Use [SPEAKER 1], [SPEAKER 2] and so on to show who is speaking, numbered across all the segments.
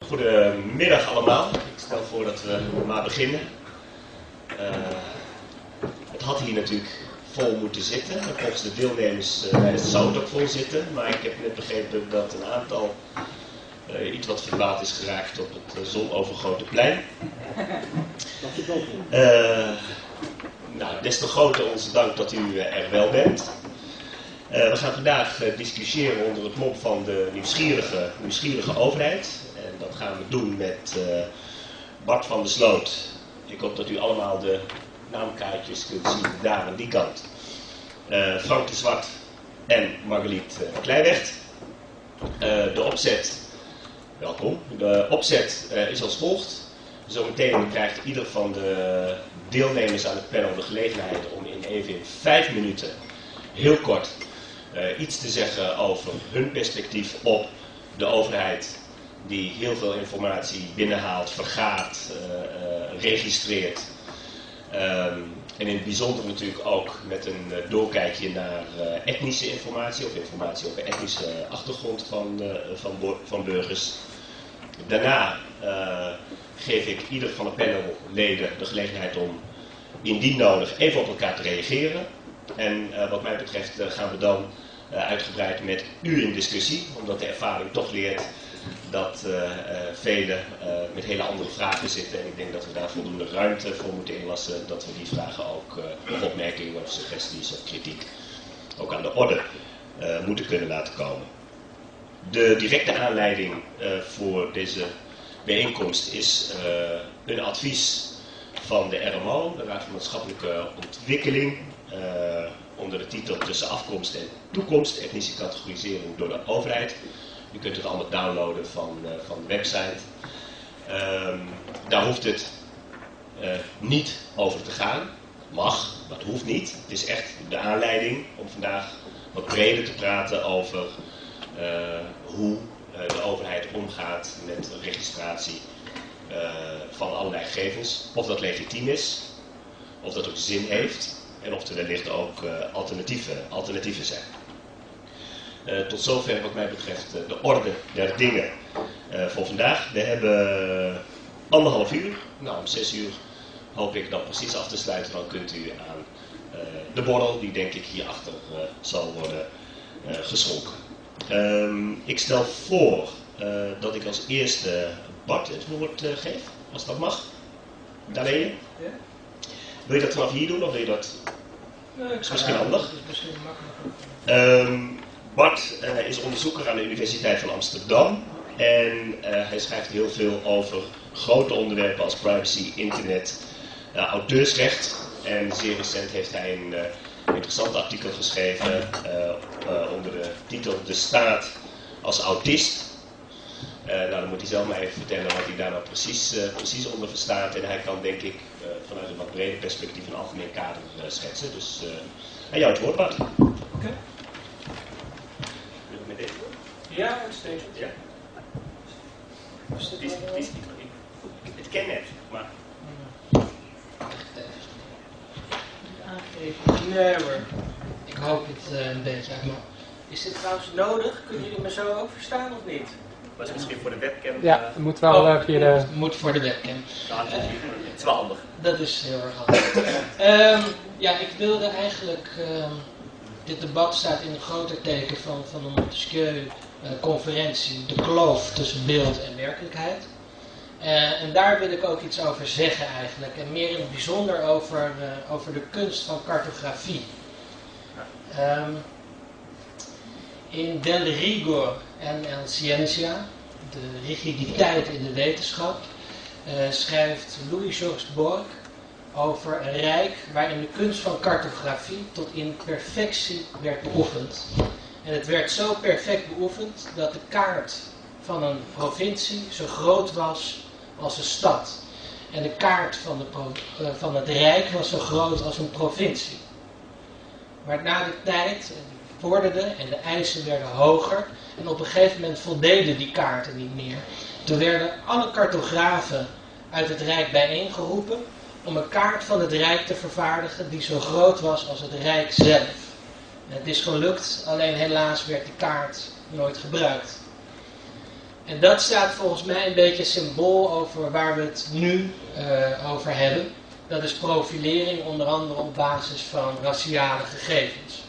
[SPEAKER 1] Goedemiddag allemaal. Ik stel voor dat we maar beginnen. Het had hier natuurlijk vol moeten zitten. Volgens de deelnemers zou het ook vol zitten. Maar ik heb net begrepen dat een aantal iets wat verdwaald is geraakt op het zonovergoten plein. Des te groter onze dank dat u er wel bent. We gaan vandaag discussiëren onder het mom van de nieuwsgierige overheid. En dat gaan we doen met Bart van der Sloot. Ik hoop dat u allemaal de naamkaartjes kunt zien daar aan die kant. Frank de Zwart en Margriet Kleiweg. De opzet, welkom. De opzet is als volgt. Zometeen krijgt ieder van de deelnemers aan het panel de gelegenheid om in 5 minuten heel kort iets te zeggen over hun perspectief op de overheid die heel veel informatie binnenhaalt, vergaart, registreert. En in het bijzonder natuurlijk ook met een doorkijkje naar etnische informatie of informatie over etnische achtergrond van burgers. Daarna geef ik ieder van de panelleden de gelegenheid om indien nodig even op elkaar te reageren. En wat mij betreft gaan we dan uitgebreid met u in discussie, omdat de ervaring toch leert dat velen met hele andere vragen zitten. En ik denk dat we daar voldoende ruimte voor moeten inlassen, dat we die vragen ook, of opmerkingen of suggesties of kritiek, ook aan de orde moeten kunnen laten komen. De directe aanleiding voor deze bijeenkomst is een advies van de RMO, de Raad van Maatschappelijke Ontwikkeling, onder de titel Tussen afkomst en toekomst, etnische categorisering door de overheid. U kunt het allemaal downloaden van de website. Daar hoeft het niet over te gaan. Mag, dat hoeft niet. Het is echt de aanleiding om vandaag wat breder te praten over hoe de overheid omgaat met registratie van allerlei gegevens. Of dat legitiem is, of dat ook zin heeft en of er wellicht ook alternatieven zijn. Tot zover wat mij betreft de orde der dingen voor vandaag. We hebben 1,5 uur. Nou, om 6 uur hoop ik dan precies af te sluiten. Dan kunt u aan de borrel, die denk ik hierachter zal worden geschonken. Ik stel voor dat ik als eerste Bart het woord geef, als dat mag. Daar ben je. Ja. Wil je dat vanaf hier doen of wil je dat? Nee, is misschien handig. Dat is misschien makkelijker. Bart is onderzoeker aan de Universiteit van Amsterdam en hij schrijft heel veel over grote onderwerpen als privacy, internet, auteursrecht. En zeer recent heeft hij een interessant artikel geschreven onder de titel De Staat als autist. Dan moet hij zelf maar even vertellen wat hij daar nou precies onder verstaat. En hij kan denk ik vanuit een wat breder perspectief een algemeen kader schetsen. Dus aan jou het woord, Bart.
[SPEAKER 2] Okay. Ja, uitstekend. Ja.
[SPEAKER 1] Het ken net, maar...
[SPEAKER 2] Aangeven. Nee hoor. Ik hoop het een beetje uit. Is dit trouwens nodig? Kunnen jullie me zo ook verstaan of niet?
[SPEAKER 1] Was het misschien voor de webcam?
[SPEAKER 3] Ja, het moet wel via de...
[SPEAKER 2] Het moet voor de webcam.
[SPEAKER 1] Het is wel handig.
[SPEAKER 2] Dat is heel erg handig. Ik wilde eigenlijk... dit debat staat in een groter teken van de Montesquieu-conferentie, de kloof tussen beeld en werkelijkheid. En daar wil ik ook iets over zeggen eigenlijk. En meer in het bijzonder over de kunst van cartografie. In Del Rigor en El Scientia, de rigiditeit in de wetenschap, schrijft Louis-Georges Borck over een rijk waarin de kunst van cartografie tot in perfectie werd beoefend. En het werd zo perfect beoefend dat de kaart van een provincie zo groot was als een stad. En de kaart van het rijk was zo groot als een provincie. Maar na de tijd vorderde en de eisen werden hoger. En op een gegeven moment voldeden die kaarten niet meer. Toen werden alle cartografen uit het rijk bijeengeroepen om een kaart van het rijk te vervaardigen die zo groot was als het rijk zelf. En het is gelukt, alleen helaas werd die kaart nooit gebruikt. En dat staat volgens mij een beetje symbool over waar we het nu over hebben. Dat is profilering, onder andere op basis van raciale gegevens.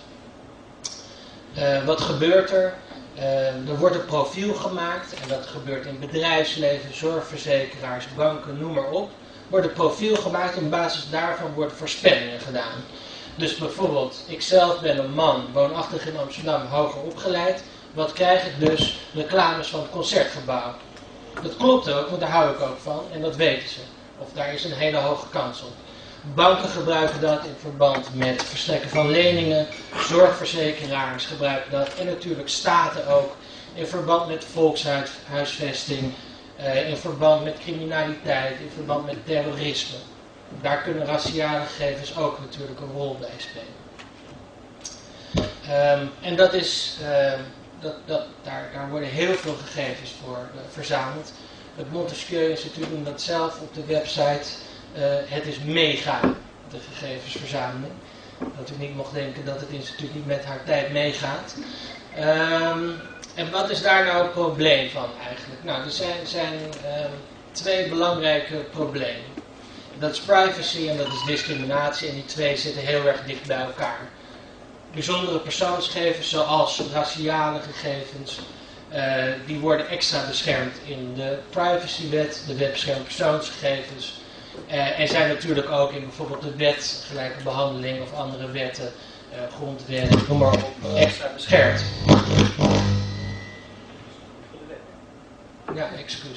[SPEAKER 2] Wat gebeurt er? Er wordt een profiel gemaakt, en dat gebeurt in bedrijfsleven, zorgverzekeraars, banken, noem maar op. Wordt een profiel gemaakt en op basis daarvan worden voorspellingen gedaan. Dus bijvoorbeeld, ik zelf ben een man, woonachtig in Amsterdam, hoger opgeleid. Wat krijg ik dus? Reclames van het Concertgebouw. Dat klopt ook, want daar hou ik ook van en dat weten ze. Of daar is een hele hoge kans op. Banken gebruiken dat in verband met het verstrekken van leningen. Zorgverzekeraars gebruiken dat. En natuurlijk staten ook in verband met volkshuisvesting. In verband met criminaliteit. In verband met terrorisme. Daar kunnen raciale gegevens ook natuurlijk een rol bij spelen. En dat is... Daar worden heel veel gegevens voor verzameld. Het Montesquieu Instituut noemt dat zelf op de website. Het is mega, de gegevensverzameling. Dat u niet mocht denken dat het instituut niet met haar tijd meegaat. En wat is daar nou het probleem van eigenlijk? Nou, er zijn twee belangrijke problemen. Dat is privacy en dat is discriminatie. En die twee zitten heel erg dicht bij elkaar. Bijzondere persoonsgegevens zoals raciale gegevens, die worden extra beschermd in de privacywet, de wet beschermt persoonsgegevens. En zijn natuurlijk ook in bijvoorbeeld de wet gelijke behandeling of andere wetten, grondwet, noem maar op, extra beschermd. Ja, excuus.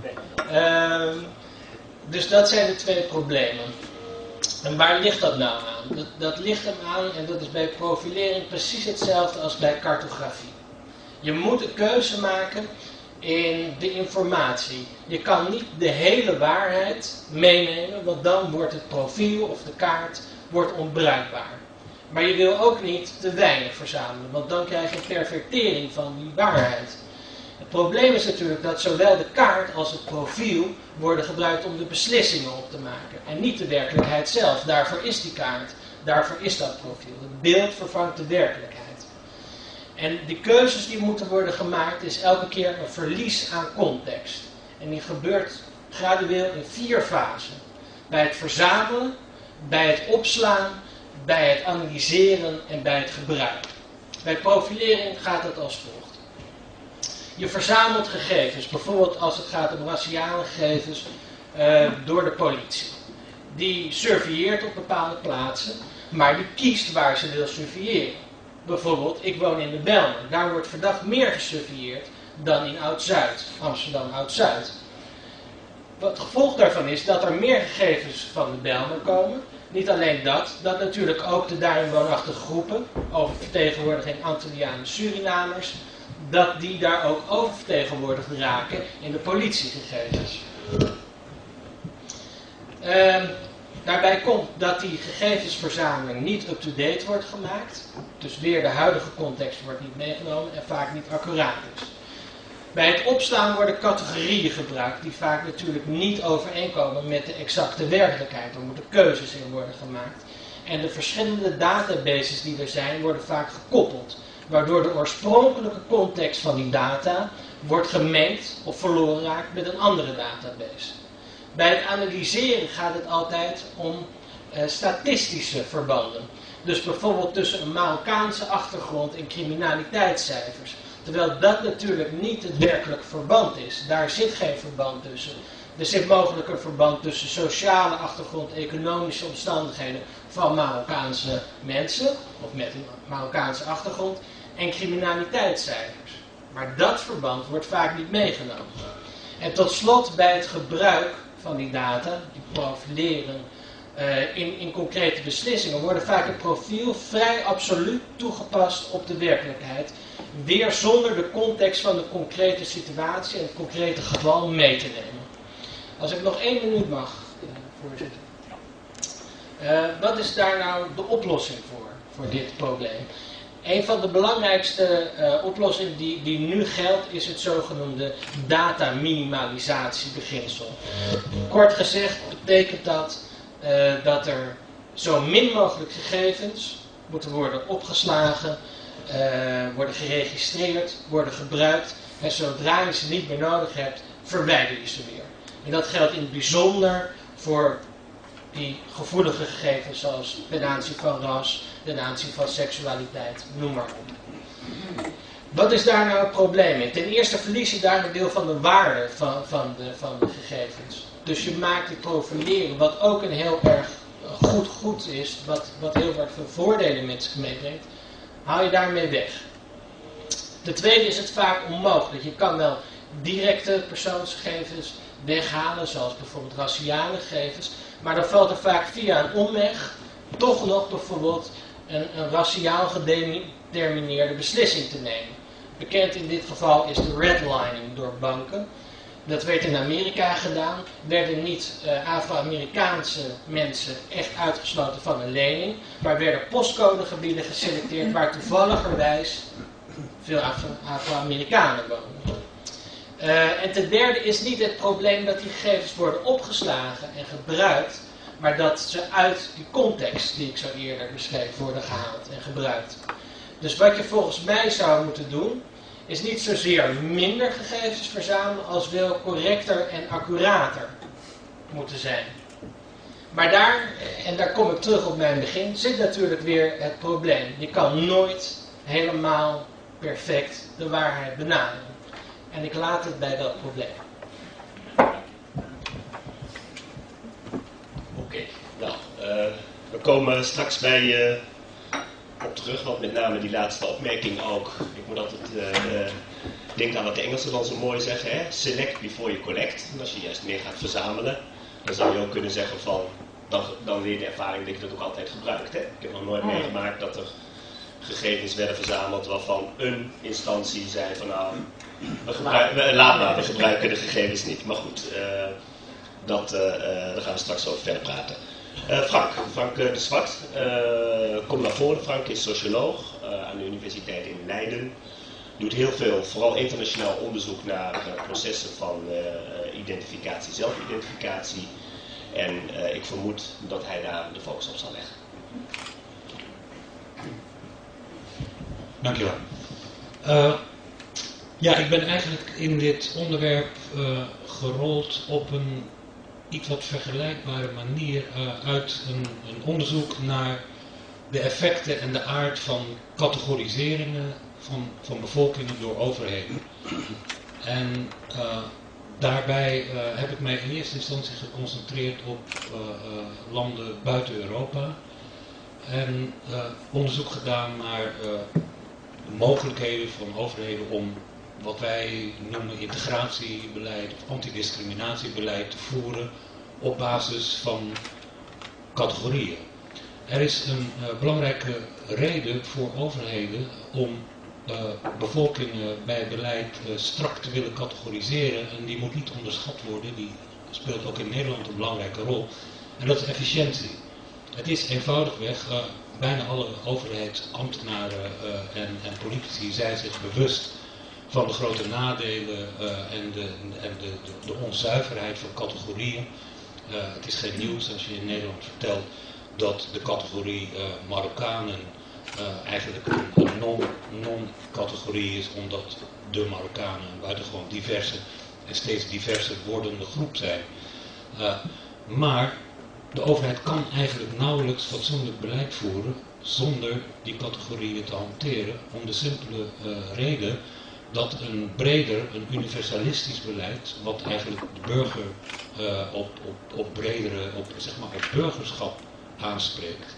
[SPEAKER 2] Dus dat zijn de twee problemen. En waar ligt dat nou aan? Dat ligt hem aan, en dat is bij profilering precies hetzelfde als bij cartografie. Je moet een keuze maken in de informatie. Je kan niet de hele waarheid meenemen, want dan wordt het profiel of de kaart wordt onbruikbaar. Maar je wil ook niet te weinig verzamelen, want dan krijg je een pervertering van die waarheid. Het probleem is natuurlijk dat zowel de kaart als het profiel worden gebruikt om de beslissingen op te maken. En niet de werkelijkheid zelf. Daarvoor is die kaart. Daarvoor is dat profiel. Het beeld vervangt de werkelijkheid. En de keuzes die moeten worden gemaakt is elke keer een verlies aan context. En die gebeurt gradueel in 4 fasen. Bij het verzamelen, bij het opslaan, bij het analyseren en bij het gebruiken. Bij profilering gaat het als volgt. Je verzamelt gegevens, bijvoorbeeld als het gaat om raciale gegevens door de politie. Die surveilleert op bepaalde plaatsen, maar die kiest waar ze wil surveilleren. Bijvoorbeeld, ik woon in de Bijlmer, daar wordt verdacht meer gesurveilleerd dan in Oud-Zuid, Amsterdam Oud-Zuid. Het gevolg daarvan is dat er meer gegevens van de Bijlmer komen. Niet alleen dat natuurlijk ook de daarin woonachtige groepen, oververtegenwoordiging Antillianen, Surinamers, dat die daar ook oververtegenwoordigd raken in de politiegegevens. Daarbij komt dat die gegevensverzameling niet up-to-date wordt gemaakt. Dus weer de huidige context wordt niet meegenomen en vaak niet accuraat is. Bij het opslaan worden categorieën gebruikt die vaak natuurlijk niet overeenkomen met de exacte werkelijkheid. Er moeten keuzes in worden gemaakt. En de verschillende databases die er zijn worden vaak gekoppeld. Waardoor de oorspronkelijke context van die data wordt gemengd of verloren raakt met een andere database. Bij het analyseren gaat het altijd om statistische verbanden. Dus bijvoorbeeld tussen een Marokkaanse achtergrond en criminaliteitscijfers. Terwijl dat natuurlijk niet het werkelijk verband is. Daar zit geen verband tussen. Er zit mogelijk een verband tussen sociale achtergrond, economische omstandigheden van Marokkaanse mensen, of met een Marokkaanse achtergrond, en criminaliteitscijfers. Maar dat verband wordt vaak niet meegenomen. En tot slot bij het gebruik van die data, die profileren in concrete beslissingen, worden vaak een profiel vrij absoluut toegepast op de werkelijkheid. Weer zonder de context van de concrete situatie en het concrete geval mee te nemen. Als ik nog 1 minuut mag, voorzitter. Wat is daar nou de oplossing voor dit probleem? Een van de belangrijkste oplossingen die nu geldt is het zogenoemde dataminimalisatiebeginsel. Kort gezegd betekent dat er zo min mogelijk gegevens moeten worden opgeslagen, worden geregistreerd, worden gebruikt En zodra je ze niet meer nodig hebt, verwijder je ze weer. En dat geldt in het bijzonder voor die gevoelige gegevens zoals ten aanzien van ras, ten aanzien van seksualiteit, noem maar op. Wat is daar nou het probleem in? Ten eerste verlies je daar een deel van de waarde van de gegevens. Dus je maakt het profileren, wat ook een heel erg goed is, wat heel erg veel voordelen met zich meebrengt, haal je daarmee weg. Ten tweede is het vaak onmogelijk. Je kan wel directe persoonsgegevens weghalen, zoals bijvoorbeeld raciale gegevens, maar dan valt er vaak via een omweg toch nog bijvoorbeeld een raciaal gedetermineerde beslissing te nemen. Bekend in dit geval is de redlining door banken. Dat werd in Amerika gedaan. Werden niet Afro-Amerikaanse mensen echt uitgesloten van een lening, maar werden postcodegebieden geselecteerd waar toevalligerwijs veel Afro-Amerikanen wonen. En ten derde is niet het probleem dat die gegevens worden opgeslagen en gebruikt, maar dat ze uit die context die ik zo eerder beschreef worden gehaald en gebruikt. Dus wat je volgens mij zou moeten doen, is niet zozeer minder gegevens verzamelen als wel correcter en accurater moeten zijn. Maar daar kom ik terug op mijn begin, zit natuurlijk weer het probleem. Je kan nooit helemaal perfect de waarheid benaderen. En ik laat het bij dat probleem.
[SPEAKER 1] Oké, nou, we komen straks bij op terug, want met name die laatste opmerking ook. Ik moet altijd denken aan wat de Engelsen dan zo mooi zeggen, hè? Select before you collect. En als je juist meer gaat verzamelen, dan zou je ook kunnen zeggen van, dan weer de ervaring dat je dat ook altijd gebruikt. Hè? Ik heb nog nooit meegemaakt dat er gegevens werden verzameld waarvan een instantie zei van nou, we gebruiken de gegevens niet. Maar goed, daar gaan we straks over verder praten. Frank de Zwart, kom naar voren. Frank is socioloog aan de Universiteit in Leiden. Doet heel veel, vooral internationaal onderzoek naar processen van identificatie, zelfidentificatie. En ik vermoed dat hij daar de focus op zal leggen.
[SPEAKER 3] Dankjewel. Ja, ik ben eigenlijk in dit onderwerp gerold op een iets wat vergelijkbare manier uit een onderzoek naar de effecten en de aard van categoriseringen van bevolkingen door overheden. En daarbij heb ik mij in eerste instantie geconcentreerd op landen buiten Europa en onderzoek gedaan naar de mogelijkheden van overheden om wat wij noemen integratiebeleid of antidiscriminatiebeleid te voeren op basis van categorieën. Er is een belangrijke reden voor overheden om bevolkingen bij beleid strak te willen categoriseren en die moet niet onderschat worden, die speelt ook in Nederland een belangrijke rol en dat is efficiëntie. Het is eenvoudigweg, bijna alle overheidsambtenaren en politici zijn zich bewust van de grote nadelen en de onzuiverheid van categorieën. Het is geen nieuws als je in Nederland vertelt dat de categorie Marokkanen eigenlijk een non-categorie is, omdat de Marokkanen een buitengewoon diverse en steeds diverser wordende groep zijn. Maar de overheid kan eigenlijk nauwelijks fatsoenlijk beleid voeren zonder die categorieën te hanteren, om de simpele reden dat een breder, een universalistisch beleid, wat eigenlijk de burger op burgerschap aanspreekt.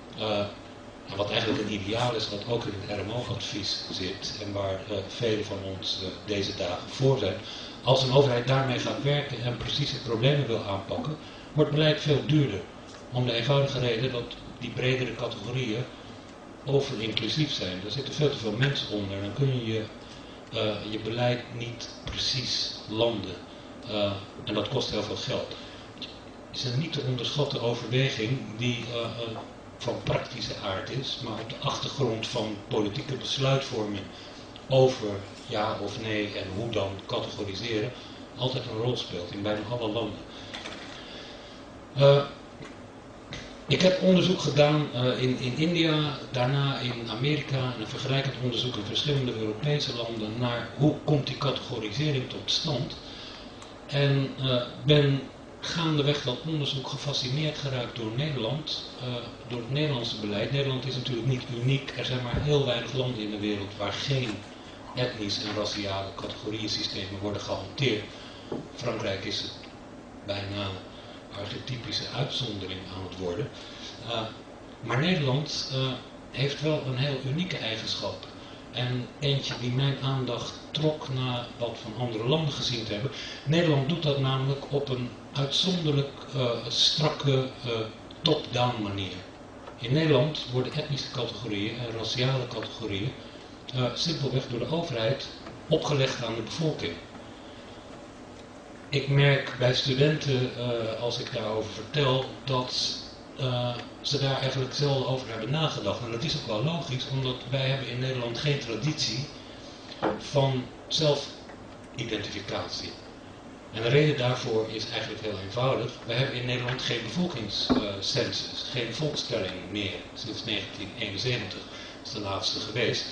[SPEAKER 3] En wat eigenlijk een ideaal is, wat ook in het RMO-advies zit en waar velen van ons deze dagen voor zijn. Als een overheid daarmee gaat werken en precies de problemen wil aanpakken, wordt beleid veel duurder. Om de eenvoudige reden dat die bredere categorieën overinclusief zijn. Er zitten veel te veel mensen onder en dan kun je je beleid niet precies landen. En dat kost heel veel geld. Het is een niet te onderschatten overweging die van praktische aard is, maar op de achtergrond van politieke besluitvorming over ja of nee en hoe dan categoriseren, altijd een rol speelt in bijna alle landen. Ik heb onderzoek gedaan in India, daarna in Amerika en een vergelijkend onderzoek in verschillende Europese landen naar hoe komt die categorisering tot stand. En ben gaandeweg dat onderzoek gefascineerd geraakt door Nederland, door het Nederlandse beleid. Nederland is natuurlijk niet uniek, er zijn maar heel weinig landen in de wereld waar geen etnisch en raciale categoriesystemen worden gehanteerd. Frankrijk is het bijna archetypische uitzondering aan het worden. Maar Nederland heeft wel een heel unieke eigenschap. En eentje die mijn aandacht trok na wat van andere landen gezien te hebben. Nederland doet dat namelijk op een uitzonderlijk strakke top-down manier. In Nederland worden etnische categorieën en raciale categorieën simpelweg door de overheid opgelegd aan de bevolking. Ik merk bij studenten, als ik daarover vertel, dat ze daar eigenlijk zelden over hebben nagedacht. En dat is ook wel logisch, omdat wij hebben in Nederland geen traditie van zelfidentificatie. En de reden daarvoor is eigenlijk heel eenvoudig. Wij hebben in Nederland geen bevolkingscensus, geen volkstelling meer sinds 1971. Dat is de laatste geweest.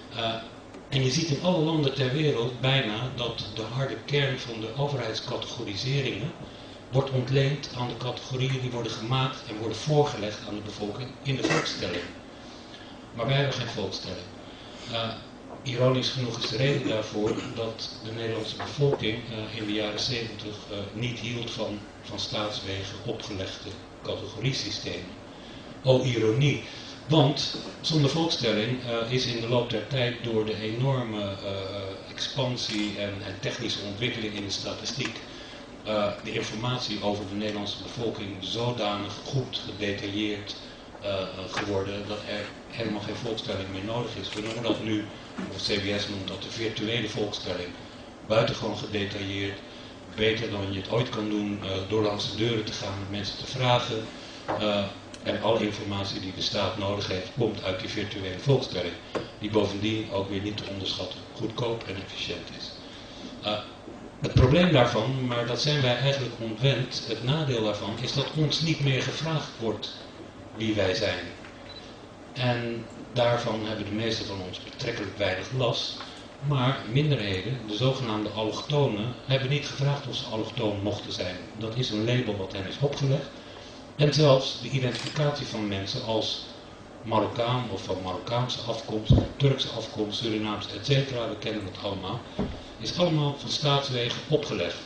[SPEAKER 3] En je ziet in alle landen ter wereld bijna dat de harde kern van de overheidscategoriseringen wordt ontleend aan de categorieën die worden gemaakt en worden voorgelegd aan de bevolking in de volkstelling. Maar wij hebben geen volkstelling. Ironisch genoeg is de reden daarvoor dat de Nederlandse bevolking in de jaren 70 niet hield van staatswege opgelegde categoriesystemen. Oh, ironie. Want zonder volkstelling is in de loop der tijd door de enorme expansie en technische ontwikkeling in de statistiek de informatie over de Nederlandse bevolking zodanig goed gedetailleerd geworden dat er helemaal geen volkstelling meer nodig is. We noemen dat nu, of CBS noemt dat de virtuele volkstelling, buitengewoon gedetailleerd, beter dan je het ooit kan doen door langs de deuren te gaan met mensen te vragen. En alle informatie die de staat nodig heeft, komt uit die virtuele volkstelling. Die bovendien ook weer niet te onderschatten goedkoop en efficiënt is. Het probleem daarvan, maar dat zijn wij eigenlijk ontwend, het nadeel daarvan is dat ons niet meer gevraagd wordt wie wij zijn. En daarvan hebben de meesten van ons betrekkelijk weinig last. Maar minderheden, de zogenaamde allochtonen, hebben niet gevraagd of ze allochtoon mochten zijn. Dat is een label wat hen is opgelegd. En zelfs de identificatie van mensen als Marokkaan of van Marokkaanse afkomst, Turkse afkomst, Surinaams, etc., we kennen het allemaal, is allemaal van staatswegen opgelegd.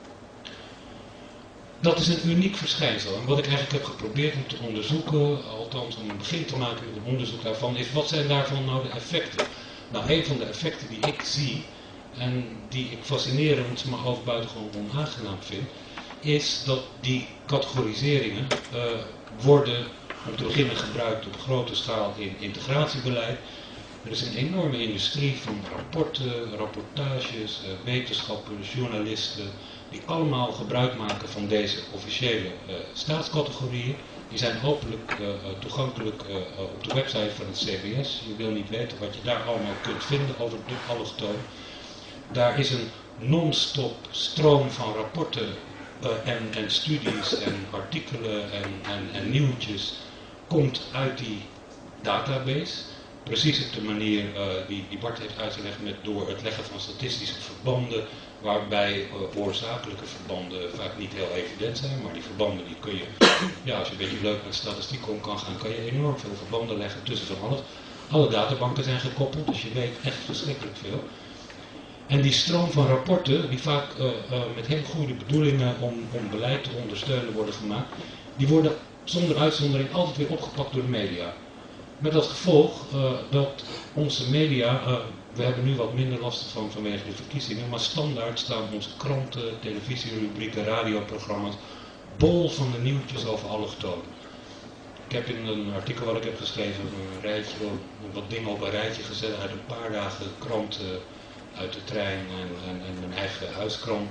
[SPEAKER 3] Dat is een uniek verschijnsel. En wat ik eigenlijk heb geprobeerd om te onderzoeken, althans om een begin te maken met een onderzoek daarvan, is wat zijn daarvan nou de effecten? Nou, een van de effecten die ik zie en die ik fascinerend, maar ook buitengewoon onaangenaam vind, is dat die categoriseringen worden om te beginnen gebruikt op grote schaal in integratiebeleid. Er is een enorme industrie van rapporten, rapportages, wetenschappers, journalisten, die allemaal gebruik maken van deze officiële staatscategorieën. Die zijn openlijk toegankelijk op de website van het CBS. Je wil niet weten wat je daar allemaal kunt vinden over de allochtoon. Daar is een non-stop stroom van rapporten en studies en artikelen en nieuwtjes komt uit die database. Precies op de manier die Bart heeft uitgelegd door het leggen van statistische verbanden, waarbij oorzakelijke verbanden vaak niet heel evident zijn, maar die verbanden die kun je, ja, als je een beetje leuk met statistiek om kan gaan, kan je enorm veel verbanden leggen tussen van alles. Alle databanken zijn gekoppeld, dus je weet echt verschrikkelijk veel. En die stroom van rapporten, die vaak met hele goede bedoelingen om beleid te ondersteunen worden gemaakt, die worden zonder uitzondering altijd weer opgepakt door de media. Met dat gevolg dat onze media, we hebben nu wat minder last van vanwege de verkiezingen, maar standaard staan onze kranten, televisierubrieken, radioprogramma's bol van de nieuwtjes over allochtonen. Ik heb in een artikel wat ik heb geschreven een rijtje, wat dingen op een rijtje gezet uit een paar dagen kranten uit de trein en mijn eigen huiskrant.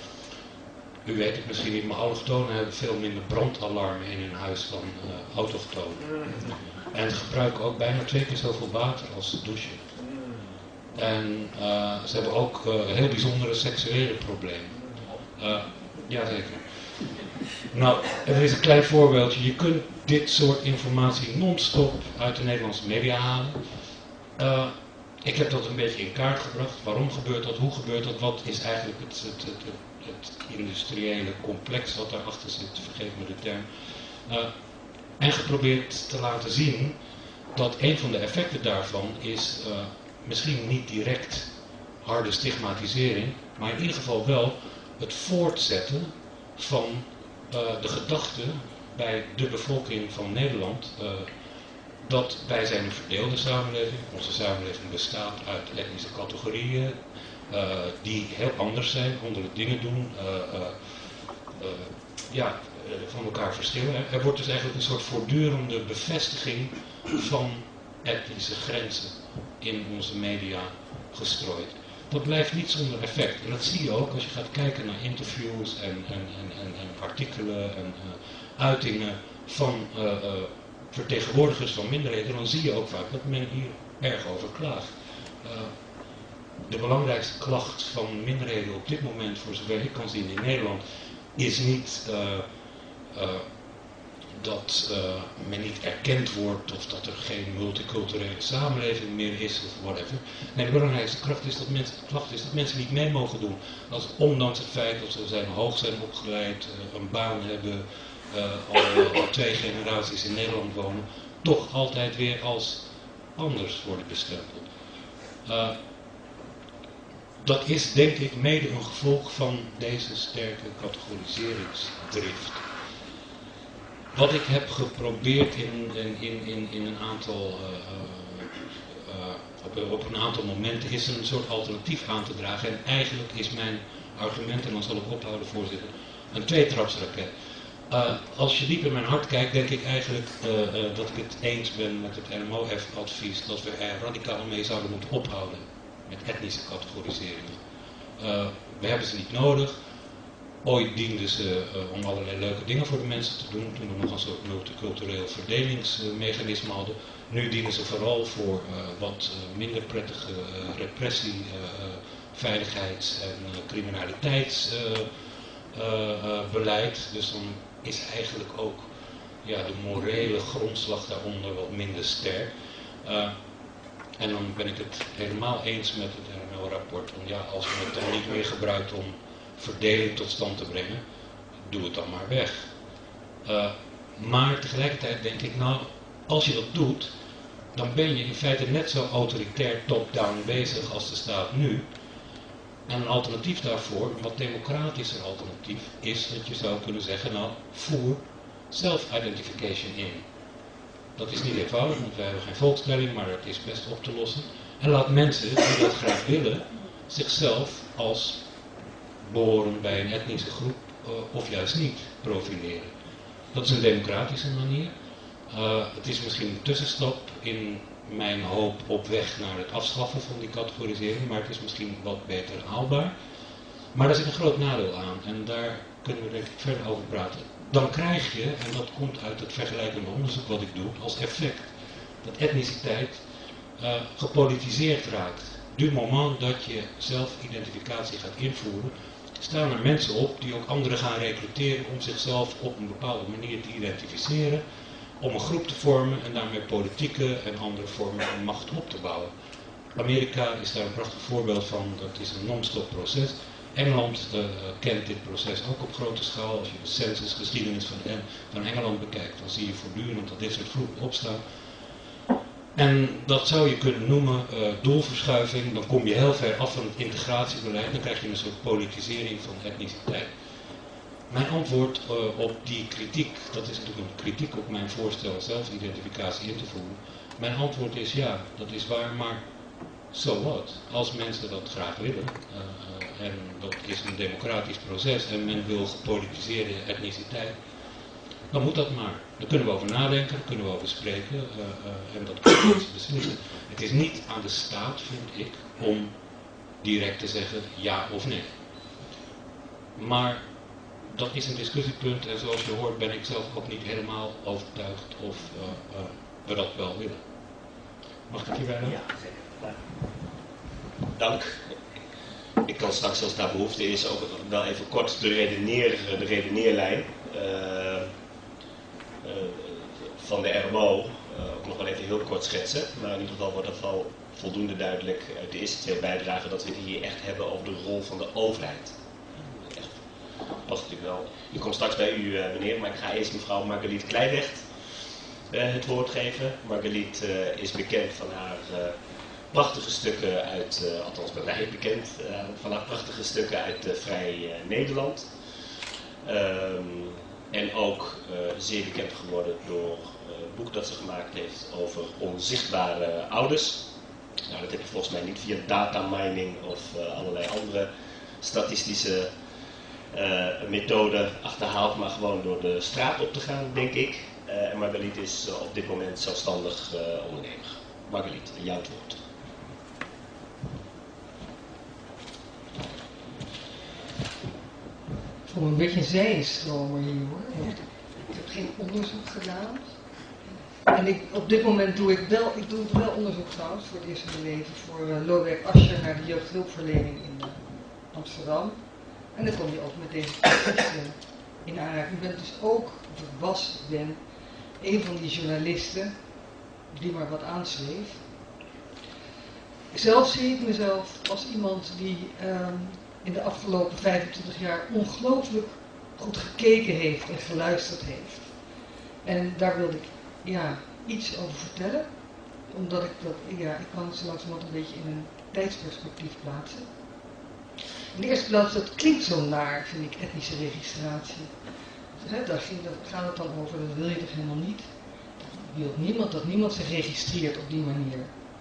[SPEAKER 3] U weet het misschien niet, maar allochtonen hebben veel minder brandalarmen in hun huis dan autochtonen. En ze gebruiken ook bijna 2 keer zoveel water als ze douchen. En ze hebben ook heel bijzondere seksuele problemen. Jazeker. Nou, er is een klein voorbeeldje. Je kunt dit soort informatie non-stop uit de Nederlandse media halen. Ik heb dat een beetje in kaart gebracht. Waarom gebeurt dat? Hoe gebeurt dat? Wat is eigenlijk het industriële complex wat daarachter zit? Vergeet me de term. En geprobeerd te laten zien dat een van de effecten daarvan is misschien niet direct harde stigmatisering, maar in ieder geval wel het voortzetten van de gedachte bij de bevolking van Nederland dat wij zijn een verdeelde samenleving. Onze samenleving bestaat uit etnische categorieën die heel anders zijn, andere dingen doen, van elkaar verschillen. Er wordt dus eigenlijk een soort voortdurende bevestiging van etnische grenzen in onze media gestrooid. Dat blijft niet zonder effect. En dat zie je ook als je gaat kijken naar interviews en artikelen en uitingen van vertegenwoordigers van minderheden. Dan zie je ook vaak dat men hier erg over klaagt. De belangrijkste klacht van minderheden op dit moment, voor zover ik kan zien in Nederland, is niet dat men niet erkend wordt of dat er geen multiculturele samenleving meer is of whatever. Nee, de belangrijkste klacht is dat mensen niet mee mogen doen. Dat ondanks het feit dat ze hoog zijn opgeleid, een baan hebben, al 2 generaties in Nederland wonen, toch altijd weer als anders worden bestempeld. Dat is denk ik mede een gevolg van deze sterke categoriseringsdrift. Wat ik heb geprobeerd in een aantal, op een aantal momenten is een soort alternatief aan te dragen. En eigenlijk is mijn argument, en dan zal ik ophouden voorzitter, een 2-trapsraket. Als je diep in mijn hart kijkt, denk ik eigenlijk dat ik het eens ben met het NMOF-advies dat we er radicaal mee zouden moeten ophouden met etnische categoriseringen. We hebben ze niet nodig. Ooit dienden ze om allerlei leuke dingen voor de mensen te doen, toen we nog een soort multicultureel verdelingsmechanisme hadden. Nu dienen ze vooral voor wat minder prettige repressie, veiligheids- en criminaliteitsbeleid. Dus dan is eigenlijk ook de morele grondslag daaronder wat minder sterk. En dan ben ik het helemaal eens met het NMO-rapport. Want als we het dan niet meer gebruikt om verdeling tot stand te brengen, doe het dan maar weg. Maar tegelijkertijd denk ik, als je dat doet, dan ben je in feite net zo autoritair top-down bezig als de staat nu. En een alternatief daarvoor, een wat democratischer alternatief, is dat je zou kunnen zeggen, voer self-identification in. Dat is niet eenvoudig, want wij hebben geen volkstelling, maar het is best op te lossen. En laat mensen die dat graag willen, zichzelf als behoren bij een etnische groep of juist niet profileren. Dat is een democratische manier. Het is misschien een tussenstap in mijn hoop op weg naar het afschaffen van die categorisering, maar het is misschien wat beter haalbaar. Maar daar zit een groot nadeel aan en daar kunnen we denk ik verder over praten. Dan krijg je, en dat komt uit het vergelijkende onderzoek wat ik doe, als effect dat etniciteit gepolitiseerd raakt. Du moment dat je zelfidentificatie gaat invoeren, staan er mensen op die ook anderen gaan recruteren om zichzelf op een bepaalde manier te identificeren, om een groep te vormen en daarmee politieke en andere vormen van macht op te bouwen. Amerika is daar een prachtig voorbeeld van, dat is een non-stop proces. Engeland kent dit proces ook op grote schaal. Als je de censusgeschiedenis van Engeland bekijkt, dan zie je voortdurend dat dit soort groepen opstaan. En dat zou je kunnen noemen doelverschuiving. Dan kom je heel ver af van het integratiebeleid. Dan krijg je een soort politisering van etniciteit. Mijn antwoord op die kritiek, dat is natuurlijk een kritiek op mijn voorstel zelfidentificatie in te voeren. Mijn antwoord is ja, dat is waar, maar so what? Als mensen dat graag willen, en dat is een democratisch proces en men wil gepolitiseerde etniciteit, dan moet dat maar. Daar kunnen we over nadenken, daar kunnen we over spreken en dat kunnen we beslissen. Het is niet aan de staat, vind ik, om direct te zeggen ja of nee. Maar dat is een discussiepunt en zoals je hoort ben ik zelf ook niet helemaal overtuigd of we dat wel willen. Mag ik hierbij doen?
[SPEAKER 1] Ja, zeker. Dank. Ik ik kan straks, als daar behoefte is, ook wel even kort de redeneerlijn van de RMO ook nog wel even heel kort schetsen. Maar in ieder geval wordt het wel voldoende duidelijk uit de eerste 2 bijdragen dat we het hier echt hebben over de rol van de overheid. Echt, was natuurlijk wel. Ik kom straks bij u, meneer, maar ik ga eerst mevrouw Margaliet Kleiwecht het woord geven. Margaliet is bekend van haar prachtige stukken uit, althans bij mij bekend, van haar prachtige stukken uit Vrij Nederland. En ook zeer bekend geworden door het boek dat ze gemaakt heeft over onzichtbare ouders. Nou, dat heb je volgens mij niet via datamining of allerlei andere statistische methoden achterhaald, maar gewoon door de straat op te gaan, denk ik. En Margaliet is op dit moment zelfstandig ondernemer. Margaliet, jouw woord.
[SPEAKER 4] Ik voel een beetje een zijstromer hier hoor. Ik heb geen onderzoek gedaan. En op dit moment doe ik wel onderzoek trouwens voor het eerst in mijn leven voor Lodewijk Asscher naar de jeugdhulpverlening in Amsterdam. En dan kom je ook met deze kwesties in aanraking. Ik ben dus ook, of ik ben, een van die journalisten die maar wat aanschreef. Zelf zie ik mezelf als iemand die in de afgelopen 25 jaar ongelooflijk goed gekeken heeft en geluisterd heeft. En daar wilde ik iets over vertellen. Omdat ik ik kan het zo langzamerhand een beetje in een tijdsperspectief plaatsen. In de eerste plaats, dat klinkt zo naar, vind ik, etnische registratie. Daar gaat het dan over, dat wil je toch helemaal niet. Wil niemand dat niemand zich registreert op die manier.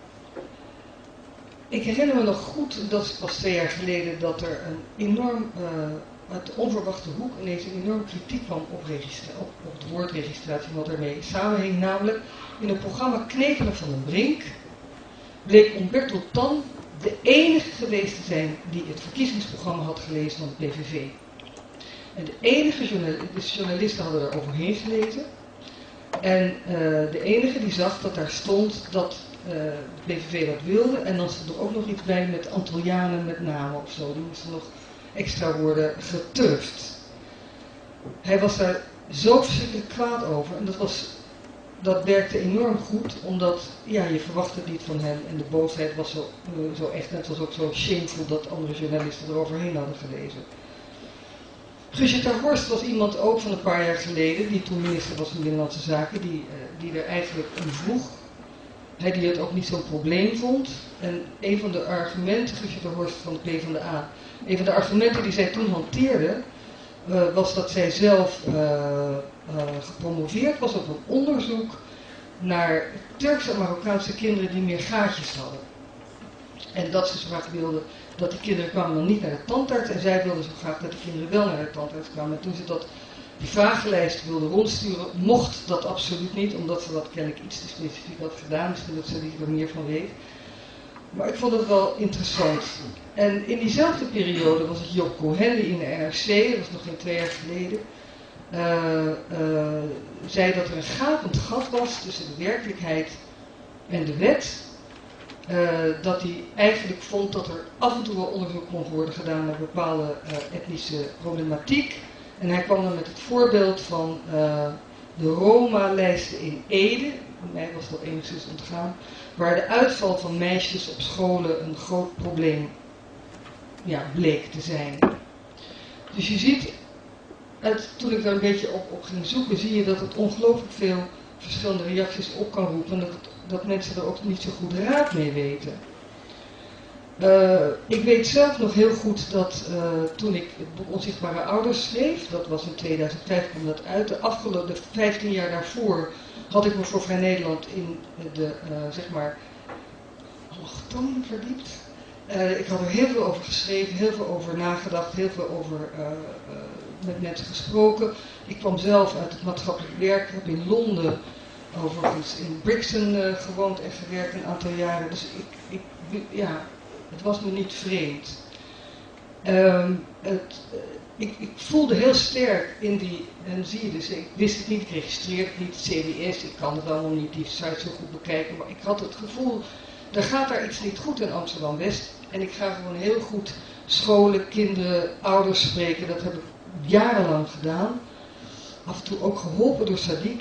[SPEAKER 4] Ik herinner me nog goed, dat is pas 2 jaar geleden, dat er een enorm, uit de onverwachte hoek ineens een enorm kritiek kwam op het woord registratie, wat ermee samenhing. Namelijk, in het programma Knevelen van den Brink bleek Umberto Tan de enige geweest te zijn die het verkiezingsprogramma had gelezen van de PVV. En de journalisten hadden er overheen gelezen. En de enige die zag dat daar stond dat de PVV wat wilde. En dan stond er ook nog iets bij met Antillianen met name of zo. Die moesten nog extra worden geturfd. Hij was daar zo verschrikkelijk kwaad over. En dat werkte enorm goed, omdat je verwachtte het niet van hem. En de boosheid was zo echt. En het was ook zo shameful dat andere journalisten er overheen hadden gelezen. Guusje ter Horst was iemand ook van een paar jaar geleden, die toen minister was van Binnenlandse Zaken, die er eigenlijk om vroeg. Die het ook niet zo'n probleem vond. En een van de argumenten, Guusje ter Horst van de PvdA, een van de argumenten die zij toen hanteerde, was dat zij zelf gepromoveerd was op een onderzoek naar Turkse en Marokkaanse kinderen die meer gaatjes hadden. En dat ze zo graag wilden dat die kinderen kwamen dan niet naar de tandarts en zij wilden zo graag dat de kinderen wel naar de tandarts kwamen. En toen ze die vragenlijst wilden rondsturen, mocht dat absoluut niet, omdat ze dat kennelijk iets te specifiek had gedaan. Misschien dat ze er meer van weet. Maar ik vond het wel interessant. En in diezelfde periode was het Job Cohen die in de NRC, dat was nog geen 2 jaar geleden, zei dat er een gapend gat was tussen de werkelijkheid en de wet. Dat hij eigenlijk vond dat er af en toe wel onderzoek kon worden gedaan naar bepaalde etnische problematiek. En hij kwam dan met het voorbeeld van de Roma-lijsten in Ede, mij was dat enigszins ontgaan, waar de uitval van meisjes op scholen een groot probleem bleek te zijn. Dus je ziet, toen ik daar een beetje op ging zoeken, zie je dat het ongelooflijk veel verschillende reacties op kan roepen en dat mensen er ook niet zo goed raad mee weten. Ik weet zelf nog heel goed dat toen ik het boek Onzichtbare Ouders schreef, dat was in 2005 kwam dat uit, de afgelopen 15 jaar daarvoor had ik me voor Vrij Nederland in de, allochtonen verdiept. Ik had er heel veel over geschreven, heel veel over nagedacht, heel veel over met mensen gesproken. Ik kwam zelf uit het maatschappelijk werk, heb in Londen overigens in Brixton gewoond en gewerkt een aantal jaren. Dus het was me niet vreemd. Ik voelde heel sterk in die, en zie je dus, ik wist het niet, ik registreerde het niet, CBS, ik kan het allemaal niet, die site zo goed bekijken, maar ik had het gevoel, er gaat daar iets niet goed in Amsterdam-West en ik ga gewoon heel goed scholen, kinderen, ouders spreken. Dat heb ik jarenlang gedaan. Af en toe ook geholpen door Sadiq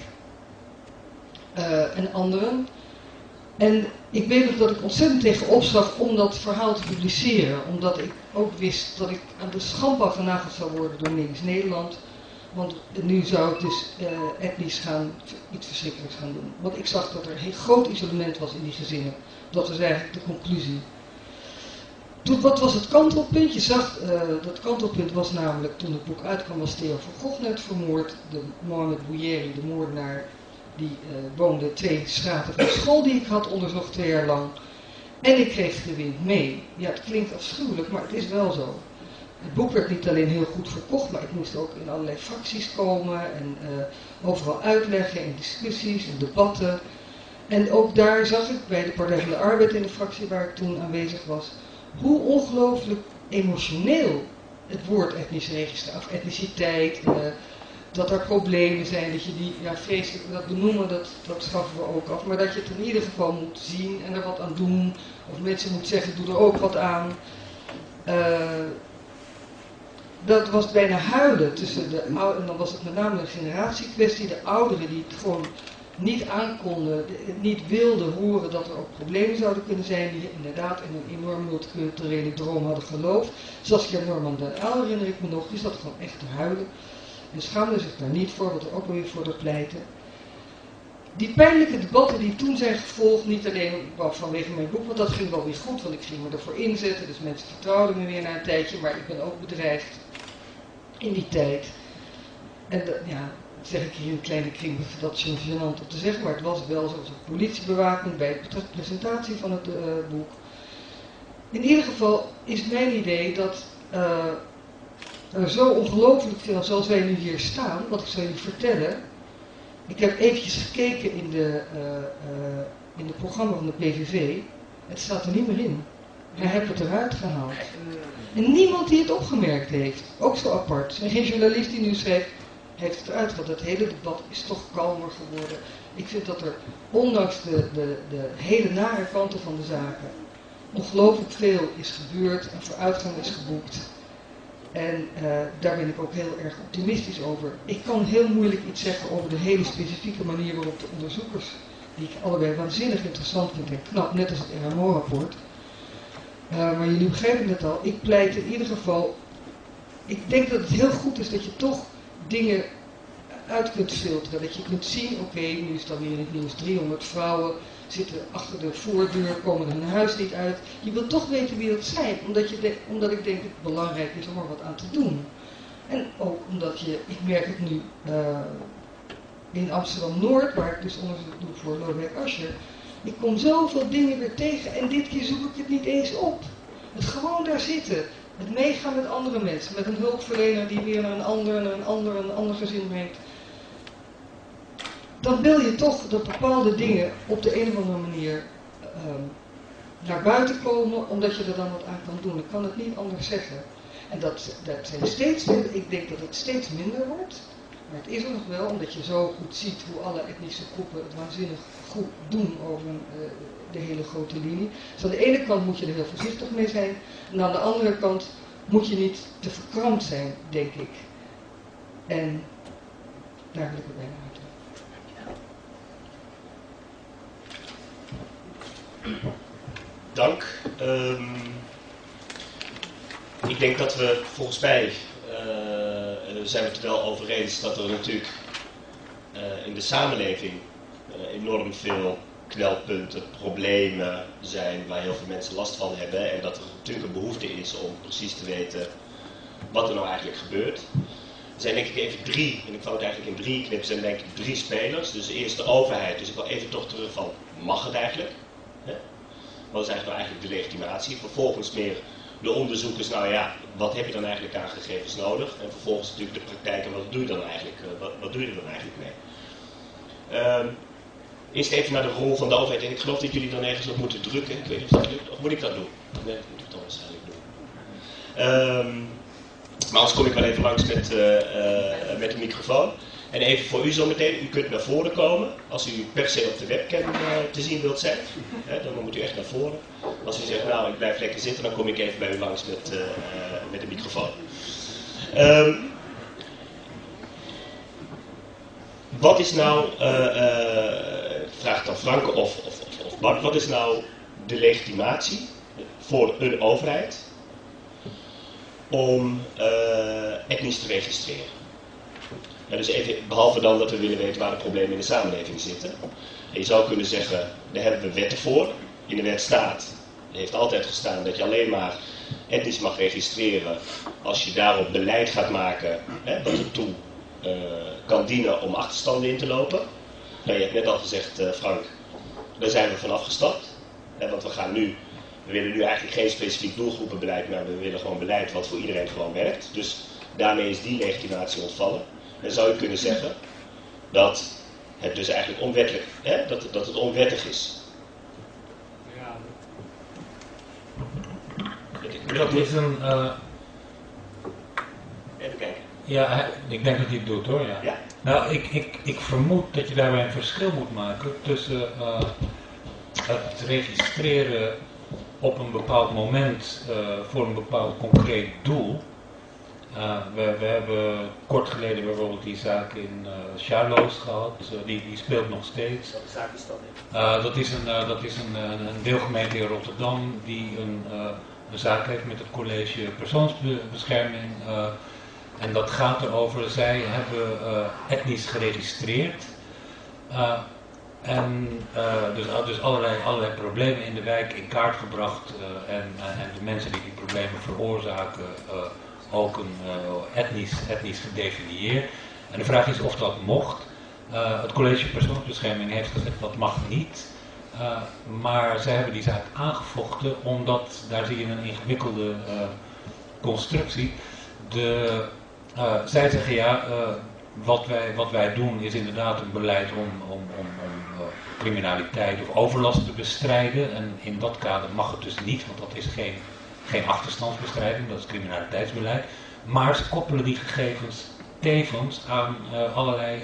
[SPEAKER 4] en anderen. En ik weet nog dat ik ontzettend tegen opzag om dat verhaal te publiceren. Omdat ik ook wist dat ik aan de schandpaal genageld zou worden door Medisch Nederland. Want nu zou ik dus etnisch iets verschrikkelijks gaan doen. Want ik zag dat er heel groot isolement was in die gezinnen. Dat was eigenlijk de conclusie. Toen, wat was het kantelpunt? Je zag, dat kantelpunt was namelijk, toen het boek uitkwam, was Theo van Gogh net vermoord. De Mohamed Bouyeri, de moordenaar, die woonde 2 straten van de school die ik had onderzocht 2 jaar lang. En ik kreeg de wind mee. Ja, het klinkt afschuwelijk, maar het is wel zo. Het boek werd niet alleen heel goed verkocht, maar ik moest ook in allerlei fracties komen en overal uitleggen in discussies en debatten. En ook daar zag ik bij de Partij van de Arbeid in de fractie waar ik toen aanwezig was, hoe ongelooflijk emotioneel het woord etnisch register, of etniciteit, dat er problemen zijn, dat je die, ja vreselijk, dat benoemen, dat schaffen we ook af, maar dat je het in ieder geval moet zien en er wat aan doen, of mensen moeten zeggen, doe er ook wat aan. Dat was bijna huilen tussen de ouderen, en dan was het met name een generatiekwestie, de ouderen die het gewoon niet aankonden, niet wilden horen dat er ook problemen zouden kunnen zijn, die inderdaad in een enorm multiculturele droom hadden geloofd. Saskia Norman Den Uyl herinner ik me nog, die zat gewoon echt te huilen en schaamde zich daar niet voor, wat er ook weer voor pleitte. Die pijnlijke debatten die toen zijn gevolgd, niet alleen vanwege mijn boek, want dat ging wel weer goed, want ik ging me ervoor inzetten, dus mensen vertrouwden me weer na een tijdje, maar ik ben ook bedreigd in die tijd. En ja, zeg ik hier in een kleine kring, dat is gênant om te zeggen, maar het was wel zoals een politiebewaking bij de presentatie van het boek. In ieder geval is mijn idee dat er zo ongelooflijk veel, zoals wij nu hier staan, wat ik zal jullie vertellen. Ik heb eventjes gekeken in de programma van de PVV, het staat er niet meer in. Hij heeft het eruit gehaald. En niemand die het opgemerkt heeft, ook zo apart. En geen journalist die nu schreef, heeft het eruit gehaald. Het hele debat is toch kalmer geworden. Ik vind dat er, ondanks de hele nare kanten van de zaken, ongelooflijk veel is gebeurd en vooruitgang is geboekt. En daar ben ik ook heel erg optimistisch over. Ik kan heel moeilijk iets zeggen over de hele specifieke manier waarop de onderzoekers, die ik allebei waanzinnig interessant vind en knap, net als het RMO-rapport. Maar jullie begrijpen het al, ik pleit in ieder geval, ik denk dat het heel goed is dat je toch dingen uit kunt filteren. Dat je kunt zien, oké, nu is dan weer in het nieuws 300 vrouwen zitten achter de voordeur, komen hun huis niet uit. Je wilt toch weten wie dat zijn, omdat ik denk dat het belangrijk is om er wat aan te doen. En ook omdat ik merk het nu in Amsterdam-Noord, waar ik dus onderzoek doe voor Lodewijk Asscher. Ik kom zoveel dingen weer tegen en dit keer zoek ik het niet eens op. Het gewoon daar zitten. Het meegaan met andere mensen. Met een hulpverlener die weer naar een ander gezin brengt. Dan wil je toch dat bepaalde dingen op de een of andere manier naar buiten komen. Omdat je er dan wat aan kan doen. Ik kan het niet anders zeggen. En dat zijn steeds minder. Ik denk dat het steeds minder wordt. Maar het is er nog wel, omdat je zo goed ziet hoe alle etnische groepen het waanzinnig goed doen over de hele grote linie. Dus aan de ene kant moet je er heel voorzichtig mee zijn. En aan de andere kant moet je niet te verkrampt zijn, denk ik. En daar wil ik het bijna uit.
[SPEAKER 1] Dank. Ik denk dat we volgens mij zijn we het wel over eens dat er natuurlijk in de samenleving enorm veel knelpunten, problemen zijn waar heel veel mensen last van hebben. En dat er natuurlijk een behoefte is om precies te weten wat er nou eigenlijk gebeurt. Er zijn denk ik even 3, en ik wou het eigenlijk in 3 knippen, zijn denk ik 3 spelers. Dus eerst de overheid, dus ik wil even toch terug van, mag het eigenlijk? Wat is eigenlijk nou de legitimatie? Vervolgens meer de onderzoekers, nou ja, wat heb je dan eigenlijk aan gegevens nodig? En vervolgens natuurlijk de praktijk en wat doe je dan eigenlijk, wat doe je er dan eigenlijk mee? Eerst even naar de rol van de overheid. En ik geloof dat jullie dan ergens op moeten drukken. Ik weet niet of dat lukt. Of moet ik dat doen? Nee, dat moet ik dan waarschijnlijk doen. Maar anders kom ik wel even langs met de microfoon. En even voor u zometeen, u kunt naar voren komen als u per se op de webcam te zien wilt zijn. Dan moet u echt naar voren. Als u zegt, nou ik blijf lekker zitten, dan kom ik even bij u langs met de microfoon. Wat is nou, vraagt dan Frank of Bart, wat is nou de legitimatie voor een overheid om etnisch te registreren? Ja, dus even, behalve dan dat we willen weten waar de problemen in de samenleving zitten. En je zou kunnen zeggen, daar hebben we wetten voor. In de wet staat, er heeft altijd gestaan dat je alleen maar etnisch mag registreren als je daarop beleid gaat maken dat ertoe kan dienen om achterstanden in te lopen. Nou, je hebt net al gezegd, Frank, daar zijn we vanaf gestapt. Want we willen nu eigenlijk geen specifiek doelgroepenbeleid, maar we willen gewoon beleid wat voor iedereen gewoon werkt. Dus daarmee is die legitimatie ontvallen. Dan zou je kunnen zeggen dat het dus eigenlijk onwettelijk, dat het onwettig is.
[SPEAKER 3] Ja. Dat is een...
[SPEAKER 1] Even kijken.
[SPEAKER 3] Ja, ik denk dat hij het doet hoor. Ja.
[SPEAKER 1] Ja?
[SPEAKER 3] Nou, ik vermoed dat je daarbij een verschil moet maken tussen het registreren op een bepaald moment voor een bepaald concreet doel. We hebben kort geleden bijvoorbeeld die zaak in Charloes gehad, die speelt nog steeds.
[SPEAKER 1] Welke zaak is dat?
[SPEAKER 3] Dat is een deelgemeente in Rotterdam die een zaak heeft met het college persoonsbescherming. En dat gaat erover, zij hebben etnisch geregistreerd. Dus allerlei problemen in de wijk in kaart gebracht. En de mensen die problemen veroorzaken ook etnisch gedefinieerd. En de vraag is of dat mocht. Het college persoonsbescherming heeft gezegd dat mag niet. Maar zij hebben die zaak aangevochten omdat, daar zie je een ingewikkelde constructie. Zij zeggen ja, wat wij doen is inderdaad een beleid om criminaliteit of overlast te bestrijden. En in dat kader mag het dus niet, want dat is geen achterstandsbestrijding, dat is criminaliteitsbeleid. Maar ze koppelen die gegevens tevens aan allerlei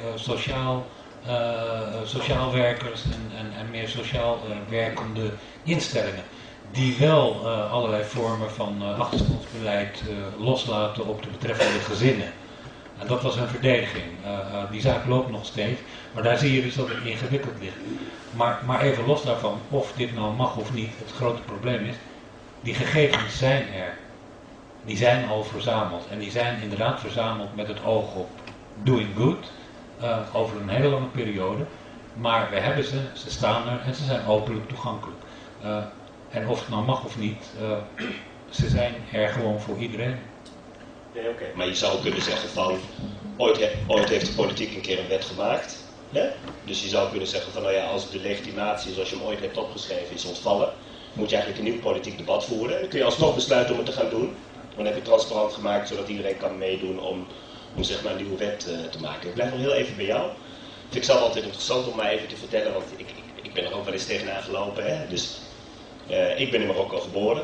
[SPEAKER 3] sociaal werkers en meer sociaal werkende instellingen. Die wel allerlei vormen van achterstandsbeleid loslaten op de betreffende gezinnen. En dat was hun verdediging. Die zaak loopt nog steeds, maar daar zie je dus dat het ingewikkeld ligt. Maar even los daarvan, of dit nou mag of niet, het grote probleem is, die gegevens zijn er. Die zijn al verzameld. En die zijn inderdaad verzameld met het oog op doing good, over een hele lange periode. Maar we hebben ze staan er en ze zijn openlijk toegankelijk. En of het nou mag of niet, ze zijn er gewoon voor iedereen.
[SPEAKER 1] Nee, oké. Maar je zou kunnen zeggen van, ooit heeft de politiek een keer een wet gemaakt. Hè? Dus je zou kunnen zeggen van, nou ja, als de legitimatie zoals je hem ooit hebt opgeschreven is ontvallen, moet je eigenlijk een nieuw politiek debat voeren. En dan kun je alsnog besluiten om het te gaan doen. Dan heb je het transparant gemaakt zodat iedereen kan meedoen om zeg maar een nieuwe wet te maken. Ik blijf nog heel even bij jou. Vind ik zelf altijd interessant om mij even te vertellen, want ik ben er ook wel eens tegenaan gelopen. Hè? Dus ik ben in Marokko geboren.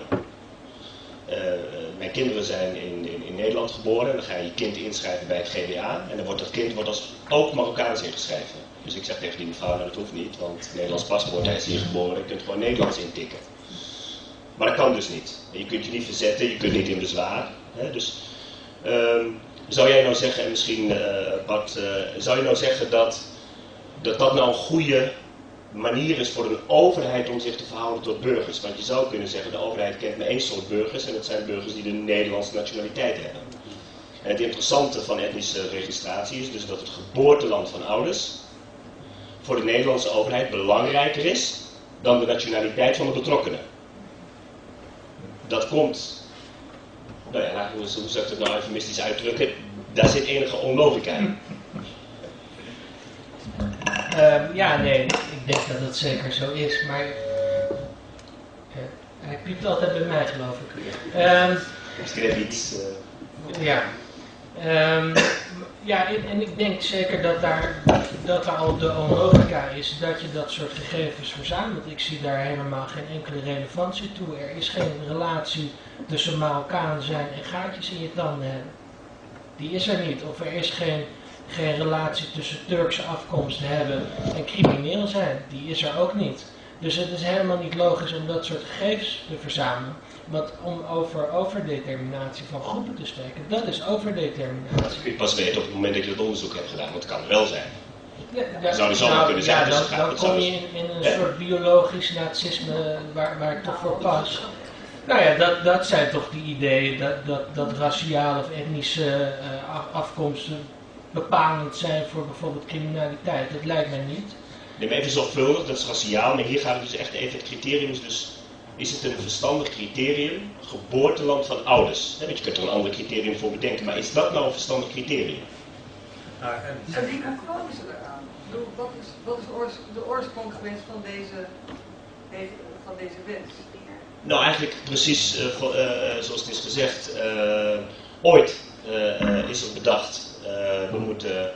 [SPEAKER 1] Mijn kinderen zijn in Nederland geboren. En dan ga je je kind inschrijven bij het GBA. En dan wordt dat kind als ook Marokkaans ingeschreven. Dus ik zeg tegen die mevrouw, nou dat hoeft niet. Want het Nederlands paspoort, hij is hier geboren. Je kunt gewoon Nederlands intikken. Maar dat kan dus niet. Je kunt je niet verzetten, je kunt niet in bezwaar. Hè? Dus zou jij nou zeggen, en misschien Bart, zou je nou zeggen dat nou een goede manier is voor een overheid om zich te verhouden tot burgers? Want je zou kunnen zeggen, de overheid kent maar één soort burgers en dat zijn burgers die de Nederlandse nationaliteit hebben. En het interessante van etnische registratie is dus dat het geboorteland van ouders voor de Nederlandse overheid belangrijker is dan de nationaliteit van de betrokkenen. Dat komt, nou ja, hoe zou ik het nou eufemistisch uitdrukken, daar zit enige onlogica in.
[SPEAKER 2] Ja, nee, ik denk dat dat zeker zo is, maar hij piept altijd bij mij, geloof ik.
[SPEAKER 1] Misschien even iets...
[SPEAKER 2] Ja. Ja, en ik denk zeker dat daar al de onlogica is dat je dat soort gegevens verzamelt. Ik zie daar helemaal geen enkele relevantie toe. Er is geen relatie tussen Marokkaan zijn en gaatjes in je tanden hebben. Die is er niet. Of er is geen geen relatie tussen Turkse afkomst hebben en crimineel zijn. Die is er ook niet. Dus het is helemaal niet logisch om dat soort gegevens te verzamelen. Want om over overdeterminatie van groepen te spreken, dat is overdeterminatie.
[SPEAKER 1] Dat kun je pas weten op het moment dat je dat onderzoek hebt gedaan, want het kan er wel zijn.
[SPEAKER 2] Ja,
[SPEAKER 1] zou die zomaar kunnen zijn.
[SPEAKER 2] Ja,
[SPEAKER 1] Dus
[SPEAKER 2] dan kom je in een soort biologisch nazisme waar ik toch voor pas. Nou ja, dat zijn toch die ideeën dat raciale of etnische afkomsten bepalend zijn voor bijvoorbeeld criminaliteit. Dat lijkt mij niet.
[SPEAKER 1] Neem even zorgvuldig, dat is raciaal, maar hier gaat het dus echt even, het criterium is dus, is het een verstandig criterium, geboorteland van ouders? Want je kunt er een ander criterium voor bedenken, maar is dat nou een verstandig criterium?
[SPEAKER 5] Nou, en
[SPEAKER 4] hoe kwamen ze eraan? Wat is de oorsprong geweest van deze wens?
[SPEAKER 1] Nou, eigenlijk precies zoals het is gezegd. Ooit is er bedacht, we moeten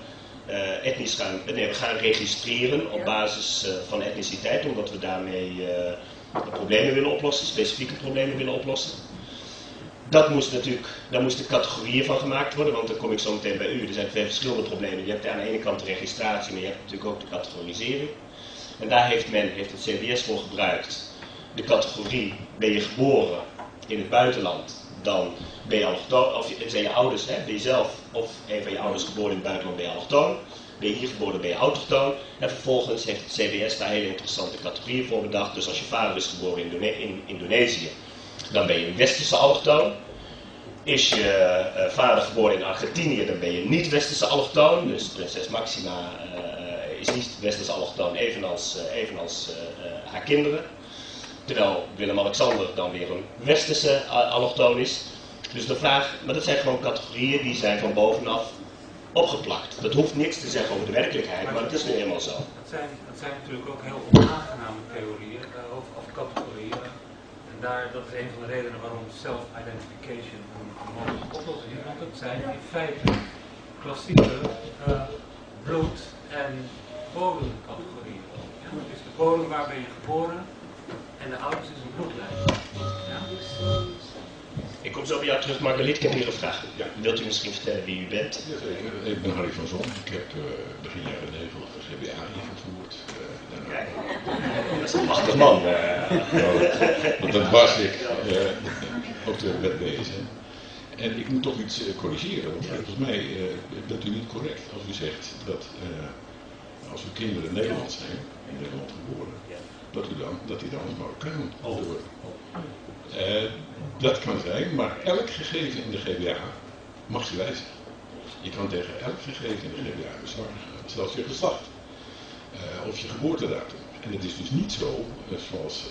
[SPEAKER 1] we gaan registreren op basis van etniciteit, omdat we daarmee problemen willen oplossen, specifieke problemen willen oplossen. Daar moesten categorieën van gemaakt worden, want dan kom ik zo meteen bij u. Er zijn twee verschillende problemen. Je hebt aan de ene kant de registratie, maar je hebt natuurlijk ook de categorisering. En daar heeft het CBS voor gebruikt. De categorie, ben je geboren in het buitenland, dan ben je allochtoon, of zijn je ouders, ben je zelf of een van je ouders geboren in het buitenland, ben je allochtoon. Ben je hier geboren, ben je autochtoon. En vervolgens heeft het CBS daar hele interessante categorieën voor bedacht. Dus als je vader is geboren in Indonesië, dan ben je een westerse allochtoon. Is je vader geboren in Argentinië, dan ben je niet westerse allochtoon. Dus prinses Maxima is niet westerse allochtoon, evenals haar kinderen. Terwijl Willem-Alexander dan weer een westerse allochtoon is. Dus de vraag, maar dat zijn gewoon categorieën die zijn van bovenaf opgeplakt. Dat hoeft niks te zeggen over de werkelijkheid, maar het is nu eenmaal zo.
[SPEAKER 5] Dat zijn natuurlijk ook heel onaangename theorieën of categorieën. En dat is een van de redenen waarom self-identification een mogelijke oplossing is. Want het zijn in feite klassieke bloed- en bodemcategorieën. Ja, dus de bodem, waar ben je geboren, en de ouders is een bloedlijn. Ja.
[SPEAKER 1] Ik kom zo bij jou terug, Margaliet, ik heb hier een vraag. Ja. Wilt u misschien vertellen wie u bent?
[SPEAKER 6] Ik ben Harry van Zon. Ik heb begin jaren 90 de GBA ingevoerd.
[SPEAKER 1] Dat is een machtig man.
[SPEAKER 6] Dat was ik. Ook de wet bezig. En ik moet toch iets corrigeren. Want volgens mij bent u niet correct als u zegt dat als uw kinderen Nederlands zijn, in Nederland geboren, dat die dan als Marokkaan worden. Dat kan zijn, maar elk gegeven in de GBA mag je wijzigen. Je kan tegen elk gegeven in de GBA bezwaren, zelfs je geslacht of je geboortedatum. En het is dus niet zo, zoals,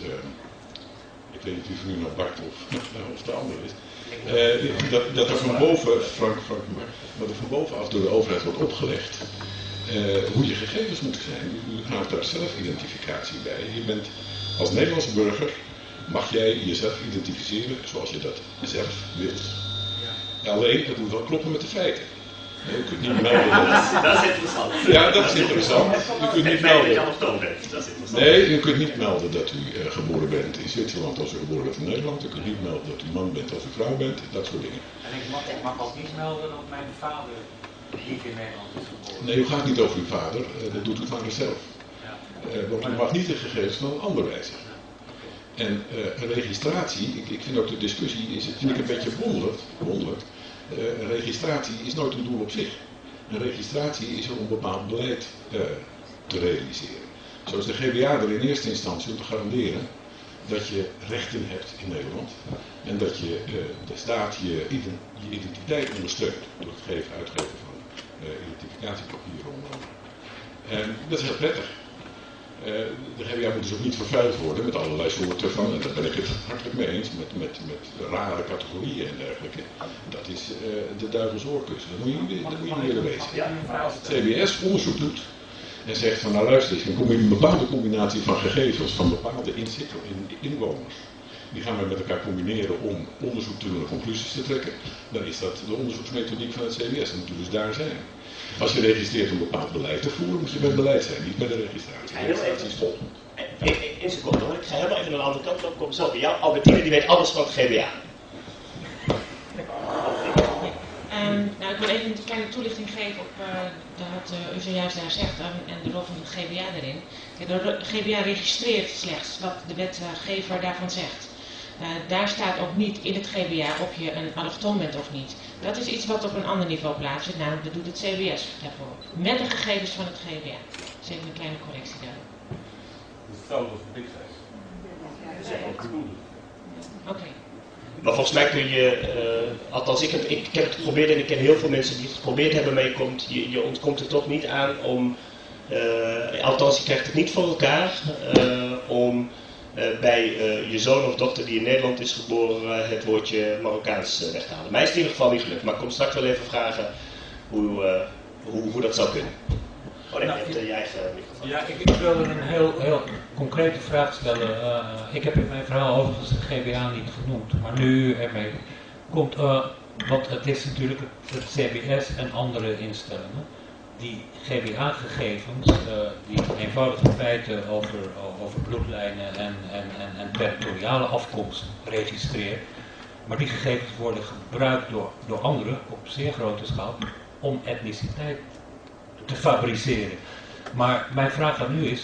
[SPEAKER 6] ik weet niet wie van u nou Bart of de andere is, dat er van boven, dat er van bovenaf door de overheid wordt opgelegd hoe je gegevens moeten zijn. U houdt daar zelfidentificatie bij. Je bent als Nederlandse burger, mag jij jezelf identificeren zoals je dat zelf wilt. Alleen, het moet wel kloppen met de feiten. Je kunt niet melden
[SPEAKER 1] dat is interessant.
[SPEAKER 6] Ja, dat is interessant. U kunt niet melden.
[SPEAKER 1] Dat is interessant.
[SPEAKER 6] Nee, u kunt niet melden dat u geboren bent in Zwitserland als u geboren bent in Nederland. U kunt niet melden dat u man bent als u vrouw bent. Dat soort dingen.
[SPEAKER 5] En ik mag ook niet melden dat mijn vader niet in Nederland is geboren.
[SPEAKER 6] Nee, u gaat niet over uw vader. Dat doet uw vader zelf. Want u mag niet de gegevens van een ander wijzigen. En een registratie, ik vind ook de discussie, vind ik een beetje wonderlijk. Een registratie is nooit een doel op zich. Een registratie is om een bepaald beleid te realiseren. Zo is de GBA er in eerste instantie om te garanderen dat je rechten hebt in Nederland. En dat je de staat je identiteit ondersteunt door het uitgeven van identificatiepapieren onder andere. En dat is heel prettig. De GBA moet dus ook niet vervuild worden met allerlei soorten van, en daar ben ik het hartelijk mee eens, met rare categorieën en dergelijke. Dat is de duivels oorkus. Dat moet je niet willen wezen. Als het CBS onderzoek doet en zegt van, nou luister eens, een bepaalde combinatie van gegevens van bepaalde inwoners, die gaan we met elkaar combineren om onderzoek te doen en conclusies te trekken, dan is dat de onderzoeksmethodiek van het CBS. Dan moet u dus daar zijn. Als je registreert om een bepaald beleid te voeren, moet je bij het beleid zijn, niet bij de registratie. De registratie is volgend.
[SPEAKER 1] Eén seconde hoor, ik ga helemaal even naar de andere kant op. Kom zo bij jou. Albertine die weet alles van het GBA.
[SPEAKER 7] Nou, ik wil even een kleine toelichting geven op wat u zojuist daar zegt en de rol van het GBA erin. De GBA registreert slechts wat de wetgever daarvan zegt. Daar staat ook niet in het GBA of je een allochtoon bent of niet. Dat is iets wat op een ander niveau plaatsvindt, namelijk dat doet het CBS daarvoor. Met de gegevens van het GBA. Dus even een kleine correctie daarop.
[SPEAKER 8] Dat is hetzelfde als de bigfest. Dat is ook bedoeld.
[SPEAKER 7] Oké.
[SPEAKER 1] Maar volgens mij kun je, althans ik heb het geprobeerd en ik ken heel veel mensen die het geprobeerd hebben, maar je ontkomt er toch niet aan om, althans je krijgt het niet voor elkaar, om bij je zoon of dochter die in Nederland is geboren het woordje Marokkaans weg te halen. Mij is het in ieder geval niet gelukt, maar ik kom straks wel even vragen hoe dat zou kunnen. Oh nee, je hebt je eigen microfoon.
[SPEAKER 5] Ja, ik wilde een heel concrete vraag stellen. Ik heb in mijn verhaal overigens het GBA niet genoemd, maar nu ermee komt, want het is natuurlijk het CBS en andere instellingen die GBA-gegevens, die eenvoudige feiten over bloedlijnen en territoriale afkomst registreren, maar die gegevens worden gebruikt door anderen op zeer grote schaal om etniciteit te fabriceren. Maar mijn vraag aan u is,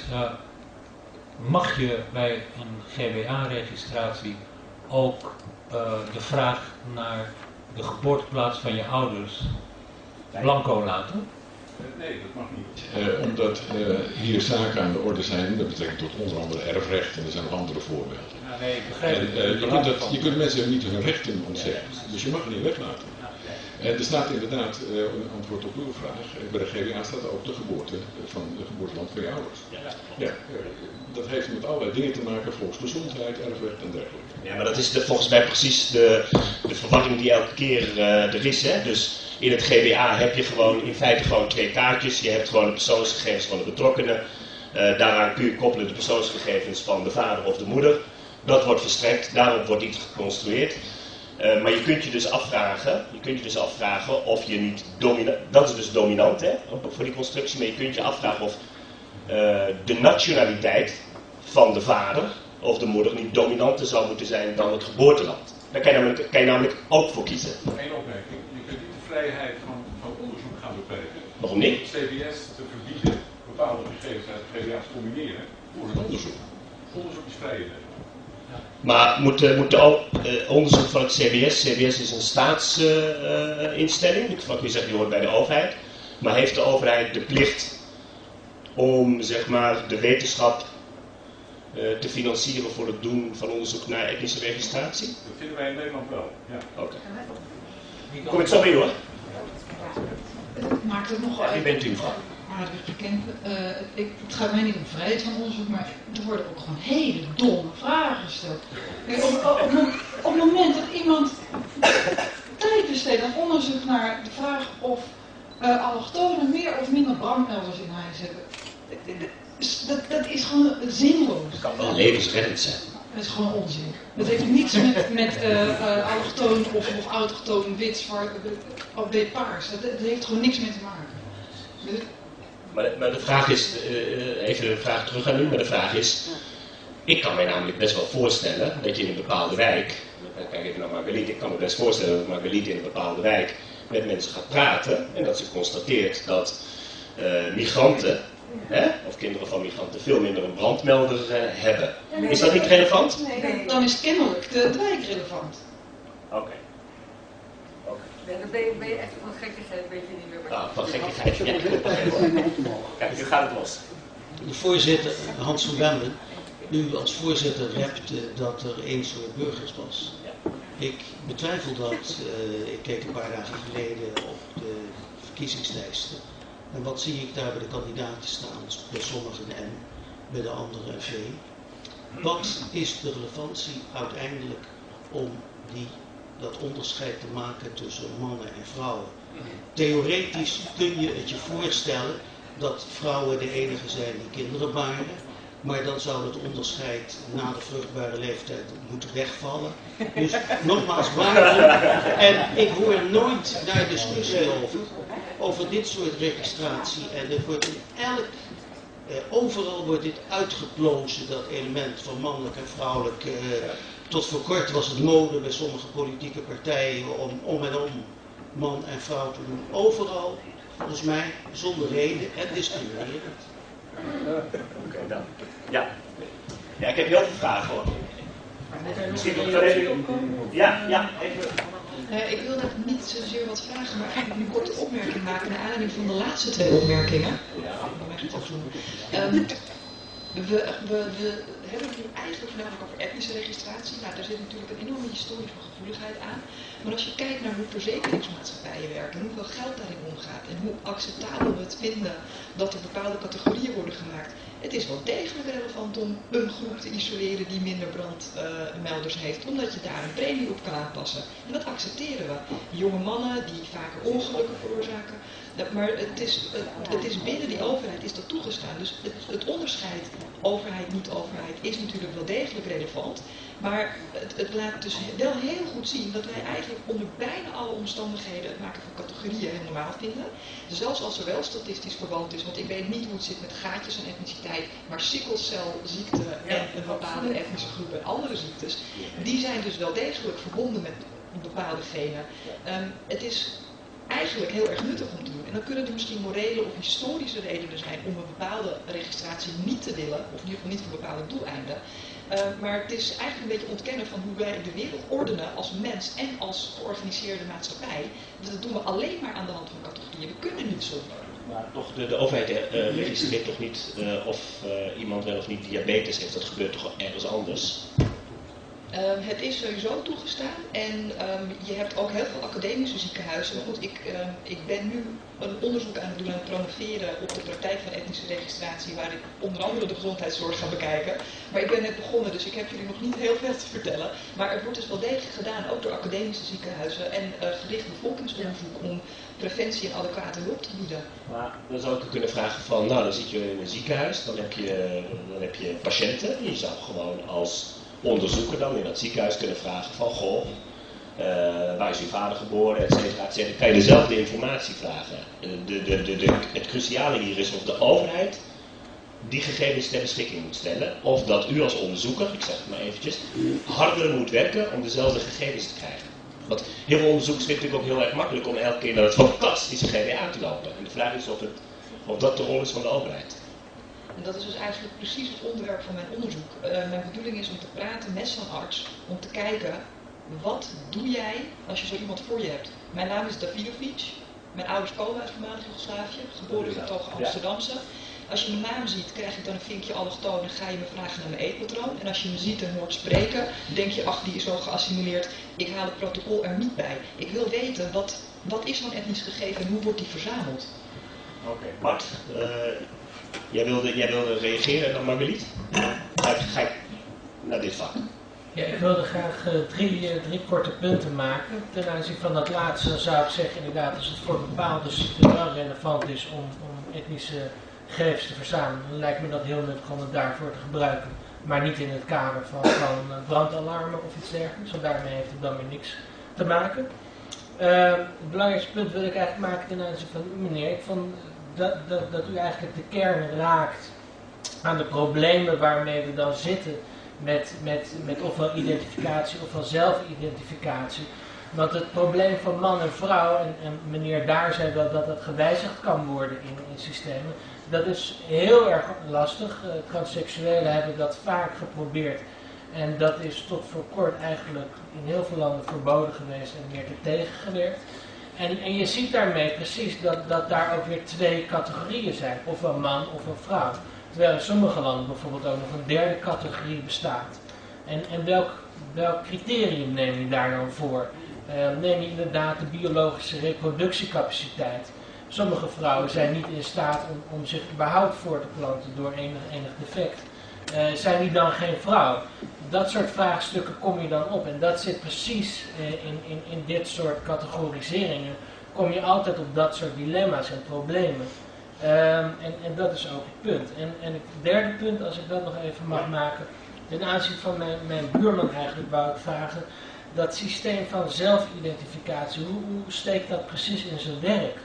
[SPEAKER 5] mag je bij een GBA-registratie ook de vraag naar de geboorteplaats van je ouders blanco laten?
[SPEAKER 8] Nee, dat mag niet.
[SPEAKER 6] Omdat hier zaken aan de orde zijn met betrekking tot onder andere erfrecht en er zijn nog andere voorbeelden.
[SPEAKER 5] Ja, nee, ik begrijp het.
[SPEAKER 6] Je kunt mensen niet hun rechten ontzeggen, dus je mag het niet weglaten. Er staat inderdaad, een antwoord op uw vraag, bij de GBA staat ook de geboorte van het geboorteland van je ouders. Ja, dat heeft met allerlei dingen te maken, volksgezondheid, erfrecht en dergelijke.
[SPEAKER 1] Ja, maar dat is volgens mij precies de verwarring die elke keer er is. Hè? Dus in het GBA heb je gewoon in feite gewoon twee kaartjes. Je hebt gewoon de persoonsgegevens van de betrokkenen. Daaraan kun je koppelen de persoonsgegevens van de vader of de moeder. Dat wordt verstrekt, daarop wordt iets geconstrueerd. Maar je kunt je dus afvragen of je niet dominant, dat is dus dominant hè, voor die constructie, maar je kunt je afvragen of de nationaliteit van de vader of de moeder niet dominanter zou moeten zijn dan het geboorteland. Daar kan je namelijk ook voor kiezen.
[SPEAKER 8] Eén opmerking, je kunt niet de vrijheid van onderzoek gaan beperken.
[SPEAKER 1] Waarom niet?
[SPEAKER 8] Het CBS te verbieden bepaalde gegevens uit het GBA te combineren voor het onderzoek. Onderzoek is vrij.
[SPEAKER 1] Maar moet ook onderzoek van het CBS is een staatsinstelling, van kun je zeggen, die hoort bij de overheid, maar heeft de overheid de plicht om zeg maar de wetenschap te financieren voor het doen van onderzoek naar etnische registratie?
[SPEAKER 8] Dat vinden wij in Nederland wel, ja.
[SPEAKER 1] Oké. Kom ik zo mee hoor.
[SPEAKER 9] Maakt het nog wel
[SPEAKER 1] Wie bent u mevrouw?
[SPEAKER 9] aardig bekend. Het gaat mij niet om vrijheid van onderzoek, maar er worden ook gewoon hele domme vragen gesteld. Kijk, op het moment dat iemand tijd besteedt aan onderzoek naar de vraag of allochtonen meer of minder brandmelders in huis hebben, dat is gewoon zinloos.
[SPEAKER 1] Het kan wel levensreddend zijn.
[SPEAKER 9] Dat is gewoon onzin. Dat heeft niets met allochtoon of autochtoon, wit, zwart of wit, paars. Dat heeft gewoon niks mee te maken.
[SPEAKER 1] Maar de vraag is, even de vraag terug aan u, maar de vraag is, ik kan mij namelijk best wel voorstellen dat je in een bepaalde wijk, kijk even naar Marguerite, ik kan me best voorstellen dat Marguerite in een bepaalde wijk met mensen gaat praten en dat ze constateert dat migranten, of kinderen van migranten, veel minder een brandmelder hebben. Is dat niet relevant?
[SPEAKER 9] Nee, dan is kennelijk de wijk relevant.
[SPEAKER 1] Oké.
[SPEAKER 10] Nee, dan ben je echt van gekkigheid, weet je niet meer wat je...
[SPEAKER 1] Nou, van gekkigheid, ja. Kijk, nu gaat het los.
[SPEAKER 11] De voorzitter, Hans van Bemmen, u als voorzitter repte dat er één soort burgers was. Ik betwijfel dat. Ik keek een paar dagen geleden op de verkiezingslijsten. En wat zie ik daar bij de kandidaten staan? Bij sommigen N, bij de anderen een V. Wat is de relevantie uiteindelijk om dat onderscheid te maken tussen mannen en vrouwen? Theoretisch kun je het je voorstellen dat vrouwen de enige zijn die kinderen baren, maar dan zou het onderscheid na de vruchtbare leeftijd moeten wegvallen. Dus nogmaals, waarom? En ik hoor nooit daar discussie over dit soort registratie. En er wordt overal wordt dit uitgeplozen, dat element van mannelijk en vrouwelijk. Tot voor kort was het mode bij sommige politieke partijen om man en vrouw te doen. Overal, volgens mij, zonder reden en discriminerend.
[SPEAKER 1] Oké, dan. Ja. Ja, ik heb heel veel vragen hoor. Misschien nog even. Ja, even.
[SPEAKER 12] Ik wilde niet zozeer wat vragen, maar eigenlijk een korte opmerking maken naar aanleiding van de laatste 2 opmerkingen. We hebben het nu eigenlijk voornamelijk over etnische registratie. Nou, daar zit natuurlijk een enorme historische gevoeligheid aan. Maar als je kijkt naar hoe verzekeringsmaatschappijen werken, hoeveel geld daarin omgaat en hoe acceptabel we het vinden dat er bepaalde categorieën worden gemaakt. Het is wel degelijk relevant om een groep te isoleren die minder brandmelders heeft, omdat je daar een premie op kan aanpassen. En dat accepteren we. Jonge mannen die vaker ongelukken veroorzaken. Maar het is binnen die overheid is dat toegestaan. Dus het onderscheid overheid, niet-overheid is natuurlijk wel degelijk relevant. Maar het laat dus wel heel goed zien dat wij eigenlijk onder bijna alle omstandigheden het maken van categorieën heel normaal vinden. Zelfs als er wel statistisch verband is, want ik weet niet hoe het zit met gaatjes en etniciteit, maar sikkelcelziekte en een bepaalde etnische groep en andere ziektes, die zijn dus wel degelijk verbonden met bepaalde genen. Het is eigenlijk heel erg nuttig om te doen. En dan kunnen er misschien morele of historische redenen zijn om een bepaalde registratie niet te willen, of in ieder geval niet voor bepaalde doeleinden. Maar het is eigenlijk een beetje ontkennen van hoe wij de wereld ordenen als mens en als georganiseerde maatschappij. Dus dat doen we alleen maar aan de hand van categorieën. We kunnen niet zonder.
[SPEAKER 1] Maar toch, de overheid registreert toch niet of iemand wel of niet diabetes heeft. Dat gebeurt toch ergens anders?
[SPEAKER 12] Het is sowieso toegestaan en je hebt ook heel veel academische ziekenhuizen. Maar goed, ik ben nu een onderzoek aan het doen, aan het promoveren op de praktijk van etnische registratie, waar ik onder andere de gezondheidszorg ga bekijken. Maar ik ben net begonnen, dus ik heb jullie nog niet heel veel te vertellen. Maar er wordt dus wel degelijk gedaan, ook door academische ziekenhuizen en gericht bevolkingsonderzoek om preventie en adequate hulp te bieden.
[SPEAKER 1] Maar dan zou ik kunnen vragen van, nou dan zit je in een ziekenhuis, dan heb je patiënten. Je zou gewoon als onderzoeker dan in dat ziekenhuis kunnen vragen van, goh, waar is uw vader geboren, et cetera. Kan je dezelfde informatie vragen. Het cruciale hier is of de overheid die gegevens ter beschikking moet stellen, of dat u als onderzoeker, ik zeg het maar eventjes, harder moet werken om dezelfde gegevens te krijgen. Want heel veel onderzoekers vinden het natuurlijk ook heel erg makkelijk om elke keer naar het fantastische GBA te lopen. En de vraag is of dat de rol is van de overheid.
[SPEAKER 12] En dat is dus eigenlijk precies het onderwerp van mijn onderzoek. Mijn bedoeling is om te praten met zo'n arts, om te kijken, wat doe jij als je zo iemand voor je hebt? Mijn naam is Davidovic, mijn ouders komen uit voormalig Joegoslavië, geboren in toch Amsterdamse. Als je mijn naam ziet, krijg ik dan een vinkje allochtoon en ga je me vragen naar mijn eetpatroon. En als je me ziet en hoort spreken, denk je, ach, die is zo geassimileerd, ik haal het protocol er niet bij. Ik wil weten, wat is zo'n etnisch gegeven en hoe wordt die verzameld?
[SPEAKER 1] Oké, Bart, jij wilde reageren dan Marguerite? Ga ik naar dit vak?
[SPEAKER 2] Ja, ik wilde graag drie korte punten maken. Ten aanzien van dat laatste zou ik zeggen, inderdaad, als het voor bepaalde ziekten wel relevant is om etnische gegevens te verzamelen, dan lijkt me dat heel nuttig om het daarvoor te gebruiken. Maar niet in het kader van brandalarmen of iets dergelijks, want daarmee heeft het dan weer niks te maken. Het belangrijkste punt wil ik eigenlijk maken ten aanzien van u, meneer. Ik vond dat u eigenlijk de kern raakt aan de problemen waarmee we dan zitten met ofwel identificatie ofwel zelfidentificatie. Want het probleem van man en vrouw, en meneer daar zei wel dat dat gewijzigd kan worden in systemen, dat is heel erg lastig. Transseksuelen hebben dat vaak geprobeerd. En dat is tot voor kort eigenlijk in heel veel landen verboden geweest en meer tegengewerkt. En je ziet daarmee precies dat daar ook weer twee categorieën zijn. Ofwel man ofwel vrouw. Terwijl in sommige landen bijvoorbeeld ook nog een derde categorie bestaat. En welk criterium neem je daar dan voor? Neem je inderdaad de biologische reproductiecapaciteit. Sommige vrouwen zijn niet in staat om zich überhaupt voor te planten door enig defect. Zijn die dan geen vrouw? Dat soort vraagstukken kom je dan op. En dat zit precies in dit soort categoriseringen. Kom je altijd op dat soort dilemma's en problemen. En dat is ook het punt. En het derde punt, als ik dat nog even mag maken. Ten aanzien van mijn buurman eigenlijk wou ik vragen. Dat systeem van zelfidentificatie, hoe steekt dat precies in zijn werk?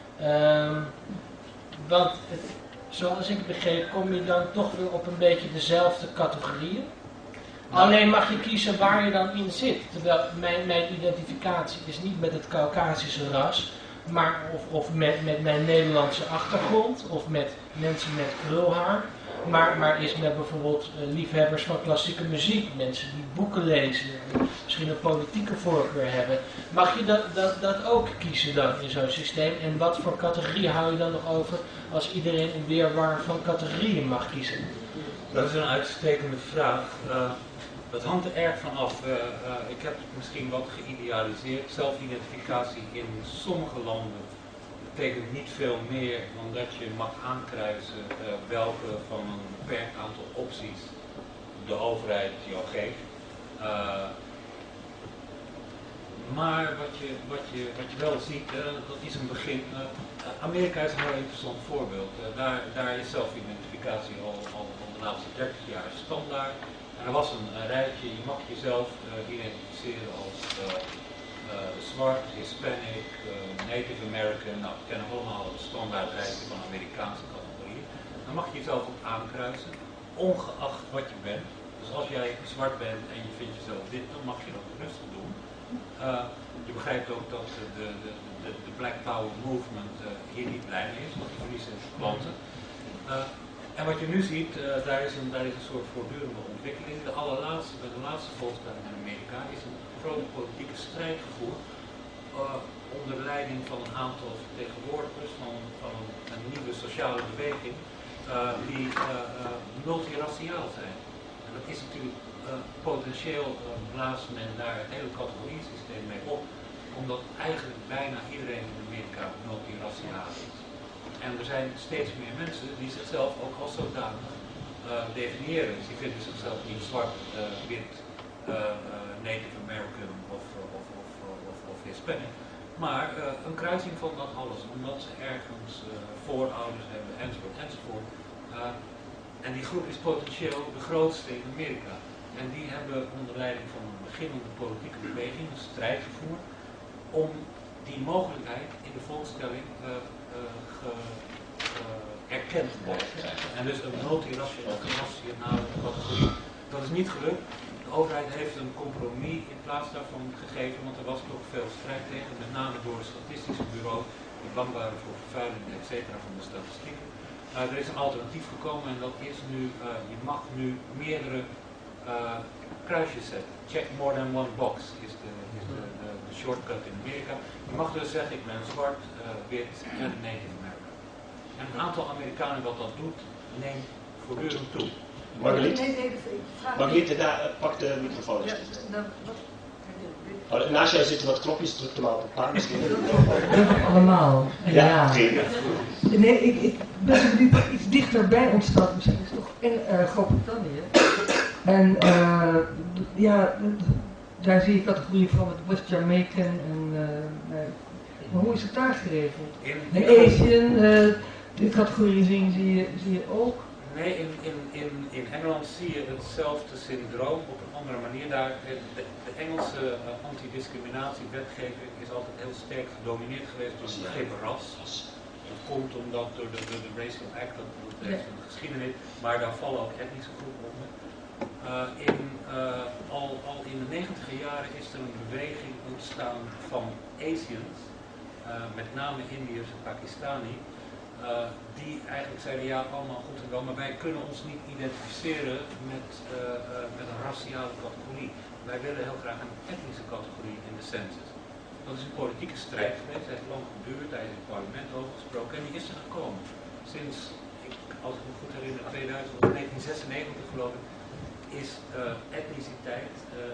[SPEAKER 2] Want zoals ik begreep, kom je dan toch weer op een beetje dezelfde categorieën. Alleen mag je kiezen waar je dan in zit. Terwijl mijn identificatie is niet met het Caucasische ras, maar of met mijn Nederlandse achtergrond, of met mensen met krulhaar, maar is met bijvoorbeeld liefhebbers van klassieke muziek, mensen die boeken lezen, misschien een politieke voorkeur hebben. Mag je dat ook kiezen dan in zo'n systeem? En wat voor categorie hou je dan nog over als iedereen een weerwar van categorieën mag kiezen?
[SPEAKER 5] Dat is een uitstekende vraag. Dat hangt er erg van af. Ik heb het misschien wat geïdealiseerd. Zelfidentificatie in sommige landen betekent niet veel meer dan dat je mag aankruisen welke van een beperkt aantal opties de overheid jou geeft. Maar wat je wel ziet, dat is een begin. Amerika is een heel interessant voorbeeld. Daar is zelfidentificatie al de laatste 30 jaar standaard. En er was een rijtje, je mag jezelf identificeren als zwart, Hispanic, Native American. Nou, we kennen allemaal het standaard rijtje van Amerikaanse categorieën. Dan mag je jezelf ook aankruisen, ongeacht wat je bent. Dus als jij zwart bent en je vindt jezelf dit, dan mag je dat rustig doen. Je begrijpt ook dat de Black Power Movement hier niet blij mee is, want die verliezen klanten. En wat je nu ziet, daar is een soort voortdurende ontwikkeling. Bij de laatste volksstemming in Amerika is een grote politieke strijd gevoerd onder leiding van een aantal vertegenwoordigers van een nieuwe sociale beweging die multiraciaal zijn. En dat is natuurlijk potentieel blaast men daar het hele categoriesysteem mee op, omdat eigenlijk bijna iedereen in Amerika multiraciaal is. En er zijn steeds meer mensen die zichzelf ook als zodanig definiëren. Ze vinden zichzelf niet zwart, wit, Native American of Hispanic, maar een kruising van dat alles, omdat ze ergens voorouders hebben, enzovoort. En die groep is potentieel de grootste in Amerika. En die hebben onder leiding van een beginnende politieke beweging een strijd gevoerd om die mogelijkheid in de volkstelling erkend te krijgen. En dus een multiraciale categorie. Dat is niet gelukt. De overheid heeft een compromis in plaats daarvan gegeven, want er was toch veel strijd tegen, met name door het statistische bureau, die bang waren voor vervuiling, etc. van de statistieken. Er is een alternatief gekomen en dat is nu, je mag nu meerdere kruisjes zetten. Check more than one box is de shortcut in Amerika. Je mag dus zeggen, ik ben zwart, wit en Native American. En een aantal Amerikanen dat doet, neemt voortdurend toe.
[SPEAKER 1] Margriet, pak de microfoon eens. Naast jou zitten wat knopjes, druk er maar op een paar misschien.
[SPEAKER 4] Allemaal.
[SPEAKER 1] Ja.
[SPEAKER 4] Nee, ik ben nu iets dichterbij ontstaan, misschien is het toch in Groot-Brittannië. En daar zie je categorieën van met West Jamaican maar hoe is het daar geregeld? De Asian, de categorisering zie je ook?
[SPEAKER 5] Nee, in Engeland zie je hetzelfde syndroom op een andere manier. Daar, de Engelse antidiscriminatiewetgeving is altijd heel sterk gedomineerd geweest door het begrip ras. Dat komt omdat door de Racial Act, dat heeft een geschiedenis, maar daar vallen ook etnische groepen onder. Al in de 90e jaren is er een beweging ontstaan van Asians, met name Indiërs en Pakistani, die eigenlijk zeiden, ja, allemaal goed en wel, maar wij kunnen ons niet identificeren met een raciale categorie. Wij willen heel graag een etnische categorie in de census. Dat is een politieke strijd geweest, het heeft lang geduurd, hij is in het parlement over gesproken en die is er gekomen. Sinds, als ik me goed herinner, 1996 geloof ik, is etniciteit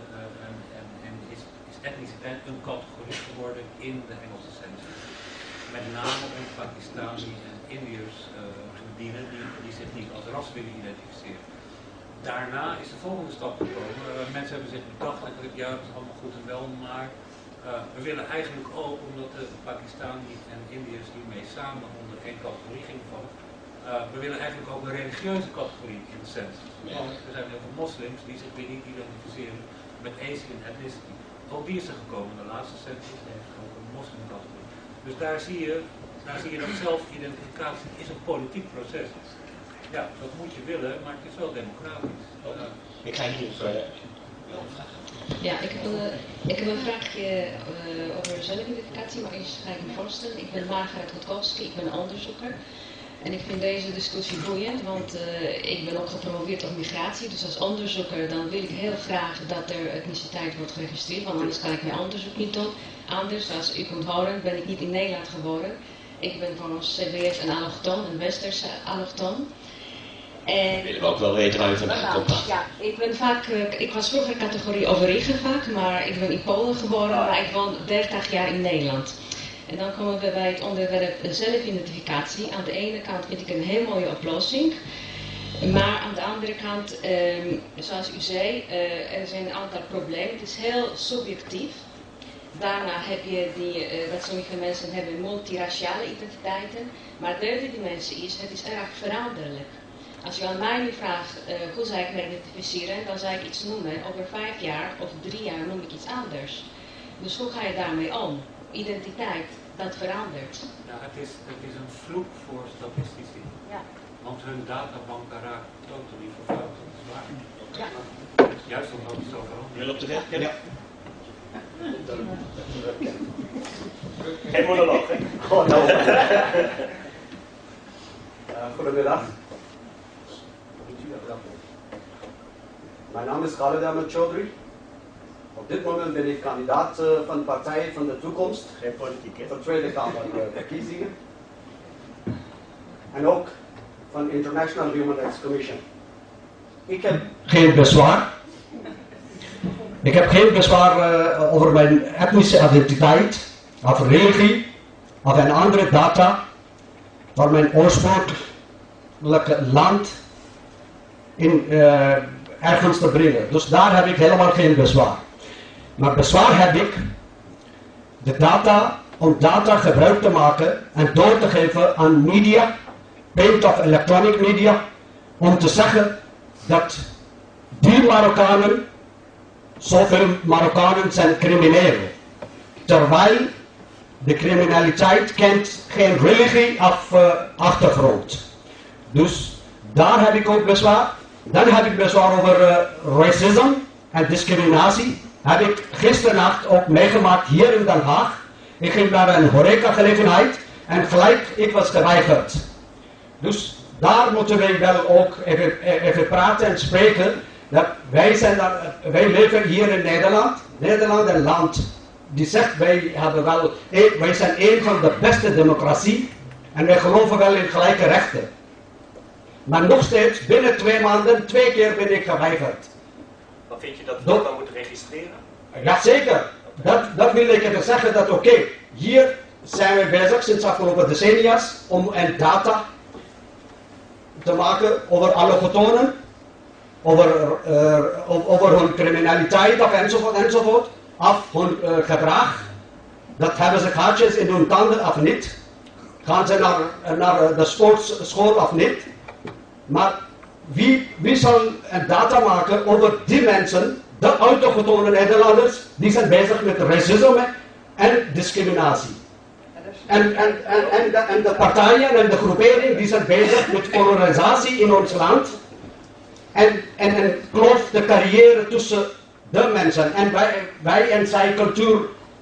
[SPEAKER 5] is etniciteit een categorie geworden in de Engelse census. Met name om Pakistani en Indiërs te bedienen die zich niet als ras willen identificeren. Daarna is de volgende stap gekomen. Mensen hebben zich bedacht, ja, dat is allemaal goed en wel, maar we willen eigenlijk ook, omdat de Pakistani en Indiërs hiermee samen onder één categorie gingen vallen, we willen eigenlijk ook een religieuze categorie in de census. Want er zijn heel veel moslims die zich weer niet identificeren met Asian ethnicity. Ook die is er gekomen. De laatste census heeft ook een moslimcategorie. Dus daar zie je dat zelfidentificatie is een politiek proces. Ja, dat moet je willen, maar het is wel democratisch.
[SPEAKER 1] Ik ga hier vragen.
[SPEAKER 13] Ja, ik heb een vraagje over zelfidentificatie, maar eerst ga ik me voorstellen. Ik ben Margaret Rutkowski, ik ben onderzoeker. En ik vind deze discussie boeiend, want ik ben ook gepromoveerd op migratie. Dus als onderzoeker dan wil ik heel graag dat er etniciteit wordt geregistreerd, want anders kan ik mijn onderzoek niet doen. Anders, zoals u kunt horen, ben ik niet in Nederland geboren. Ik ben van CBS een allochtoon, een westerse allochtoon. En
[SPEAKER 1] willen we ook wel weten waar je vandaan komt.
[SPEAKER 13] Ja, ik was vroeger categorie overige vaak, maar ik ben in Polen geboren, maar ik woon 30 jaar in Nederland. En dan komen we bij het onderwerp zelfidentificatie. Aan de ene kant vind ik een heel mooie oplossing. Maar aan de andere kant, zoals u zei, er zijn een aantal problemen. Het is heel subjectief. Daarna heb je dat sommige mensen hebben multiraciale identiteiten. Maar de derde dimensie is, het is erg veranderlijk. Als je aan mij nu vraagt, hoe zou ik me identificeren, dan zou ik iets noemen. Over 5 jaar of 3 jaar noem ik iets anders. Dus hoe ga je daarmee om? Identiteit, dat verandert.
[SPEAKER 5] Ja, het is een vloek voor statistici.
[SPEAKER 13] Ja.
[SPEAKER 5] Want hun databanken raken totaal vervuild. Dat is waar.
[SPEAKER 13] Ja.
[SPEAKER 5] Juist omdat het zo verandert.
[SPEAKER 1] Wil op de weg? Ja. Geen monoloog, hè?
[SPEAKER 14] Gewoon goedemiddag. Mijn naam is Khaled Ahmed Chaudhry. Op dit moment ben ik kandidaat van de Partij van de Toekomst.
[SPEAKER 1] Geen politiek, hè?
[SPEAKER 14] Voor Tweede Kamerverkiezingen. En ook van International Human Rights Commission. Ik heb geen bezwaar. Ik heb geen bezwaar over mijn etnische identiteit, of religie, of een andere data, waar mijn oorspronkelijke land in ergens te brengen. Dus daar heb ik helemaal geen bezwaar. Maar bezwaar heb ik de data, om data gebruik te maken en door te geven aan media, print of electronic media, om te zeggen dat die Marokkanen, zoveel Marokkanen zijn criminelen. Terwijl de criminaliteit kent geen religie of achtergrond. Dus daar heb ik ook bezwaar. Dan heb ik bezwaar over racisme en discriminatie. Heb ik gisternacht ook meegemaakt hier in Den Haag. Ik ging naar een horeca-gelegenheid en gelijk ik was geweigerd. Dus daar moeten wij wel ook even praten en spreken. Dat wij leven hier in Nederland. Nederland een land die zegt wij zijn een van de beste democratie en wij geloven wel in gelijke rechten. Maar nog steeds, binnen 2 maanden, 2 keer ben ik geweigerd.
[SPEAKER 1] Maar vind je dat we dat dan moeten registreren?
[SPEAKER 14] Jazeker. Dat wil ik even zeggen dat oké, hier zijn we bezig sinds afgelopen decennia's om een data te maken over allochtonen, over hun criminaliteit of enzovoort, of hun gedrag. Dat hebben ze gaatjes in hun tanden of niet? Gaan ze naar de sportschool of niet? Maar wie zal een data maken over die mensen, de autochtone Nederlanders, die zijn bezig met racisme en discriminatie. En de partijen en de groeperingen die zijn bezig met polarisatie in ons land. En kloof de carrière tussen de mensen en wij en zij cultuur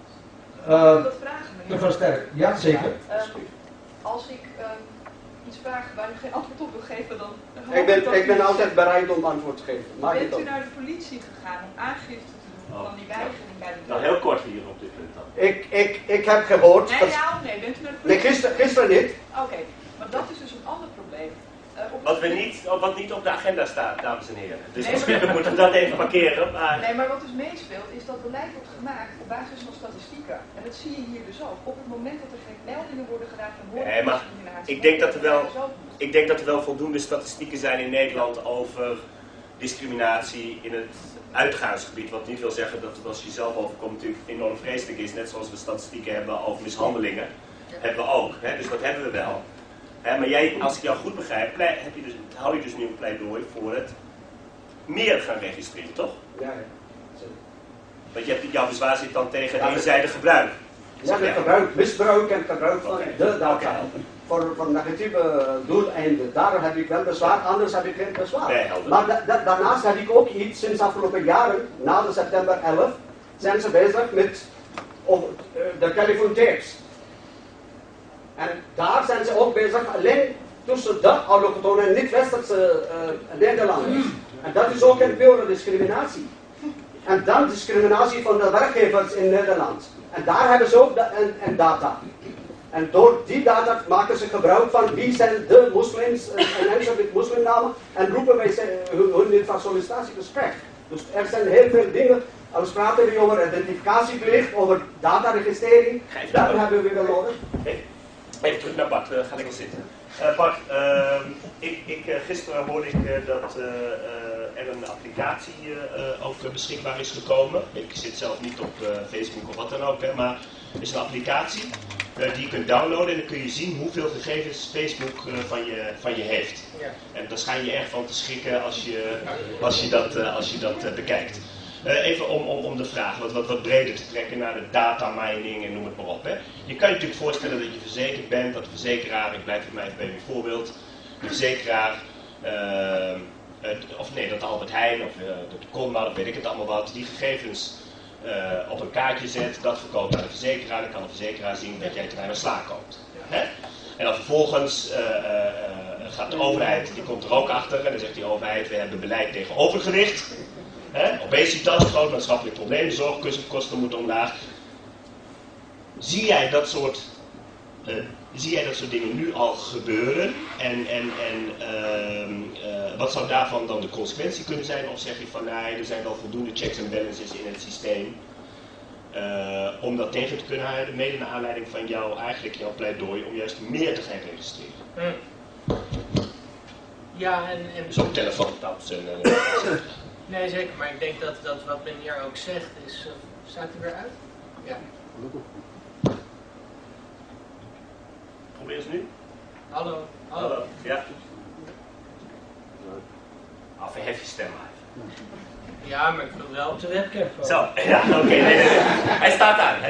[SPEAKER 14] te versterken. Ja, zeker.
[SPEAKER 12] Als ik iets vraag waar u geen antwoord op wil geven, dan
[SPEAKER 14] ik ben altijd bereid om antwoord te geven.
[SPEAKER 12] Bent u naar de politie gegaan om aangifte te doen van die weigering bij de deur?
[SPEAKER 1] Nou, heel kort hier op dit punt dan.
[SPEAKER 14] Ik heb gehoord...
[SPEAKER 12] Nee, ja of nee? Bent u naar de politie?
[SPEAKER 14] Nee, gisteren niet.
[SPEAKER 12] Oké, maar dat is dus een ander probleem.
[SPEAKER 1] Wat niet op de agenda staat, dames en heren. Dus
[SPEAKER 12] Nee,
[SPEAKER 1] we moeten dat even parkeren. Maar...
[SPEAKER 12] Nee, maar wat dus meespeelt is dat beleid wordt gemaakt op basis van statistieken. En dat zie je hier dus ook. Op het moment dat er geen meldingen worden gedaan van woordendiscriminatie...
[SPEAKER 1] Ik denk dat er wel voldoende statistieken zijn in Nederland over discriminatie in het uitgaansgebied. Wat niet wil zeggen dat het als je zelf overkomt natuurlijk enorm vreselijk is. Net zoals we statistieken hebben over mishandelingen. Hebben we ook. Hè? Dus dat hebben we wel. Maar jij, als ik jou goed begrijp, hou je dus nu een pleidooi voor het meer gaan registreren, toch?
[SPEAKER 14] Ja.
[SPEAKER 1] Want jouw bezwaar zit dan tegen eenzijdig gebruik.
[SPEAKER 14] Ja, misbruik en gebruik van de data.
[SPEAKER 15] voor negatieve doeleinden. Daar heb ik wel bezwaar, anders heb ik geen bezwaar.
[SPEAKER 1] Nee, helder.
[SPEAKER 15] Maar daarnaast heb ik ook iets sinds de afgelopen jaren, na de september 11, zijn ze bezig met de telephone tapes. En daar zijn ze ook bezig alleen tussen de allochtonen en niet-westerse Nederlanders. En dat is ook een pure discriminatie. En dan discriminatie van de werkgevers in Nederland. En daar hebben ze ook een data. En door die data maken ze gebruik van wie zijn de moslims en mensen met moslimnamen en roepen wij hun niet van sollicitatiegesprek. Dus er zijn heel veel dingen. Als praten we over identificatieplicht, over dataregistrering, dat hebben we wel nodig.
[SPEAKER 1] Even terug naar Bart, ga ik wel zitten. Bart, gisteren hoorde ik dat er een applicatie ook beschikbaar is gekomen. Ik zit zelf niet op Facebook of wat dan ook, hè, maar het is een applicatie die je kunt downloaden en dan kun je zien hoeveel gegevens Facebook van je heeft. Ja. En daar schijn je erg van te schrikken als je dat bekijkt. Even om de vraag wat breder te trekken naar de data mining en noem het maar op. Hè. Je kan je natuurlijk voorstellen dat je verzekerd bent, dat de verzekeraar, ik blijf mij even bij mijn voorbeeld, de verzekeraar, dat Albert Heijn of de Conrad, of weet ik het allemaal wat, die gegevens op een kaartje zet, dat verkoopt aan de verzekeraar, dan kan de verzekeraar zien dat jij terrein aan sla koopt. Hè? En dan vervolgens gaat de overheid, die komt er ook achter en dan zegt die overheid, we hebben beleid tegen overgewicht. Obesitas, groot maatschappelijk probleem, de zorgkosten moeten omlaag. Zie jij dat soort dingen nu al gebeuren? En wat zou daarvan dan de consequentie kunnen zijn? Of zeg je van nee, er zijn wel voldoende checks en balances in het systeem om dat tegen te kunnen houden, mede naar aanleiding van jouw pleidooi om juist meer te gaan registreren?
[SPEAKER 2] Ja, en
[SPEAKER 1] zo'n telefoontaps en
[SPEAKER 2] nee, zeker, maar ik denk dat wat meneer ook zegt is... staat hij weer uit? Ja.
[SPEAKER 1] Probeer eens nu.
[SPEAKER 2] Hallo.
[SPEAKER 1] Ja. Verhef je stem maar even.
[SPEAKER 2] Ja, maar ik wil wel op de webcam komen.
[SPEAKER 1] Zo, ja, oké. Nee. Hij staat aan.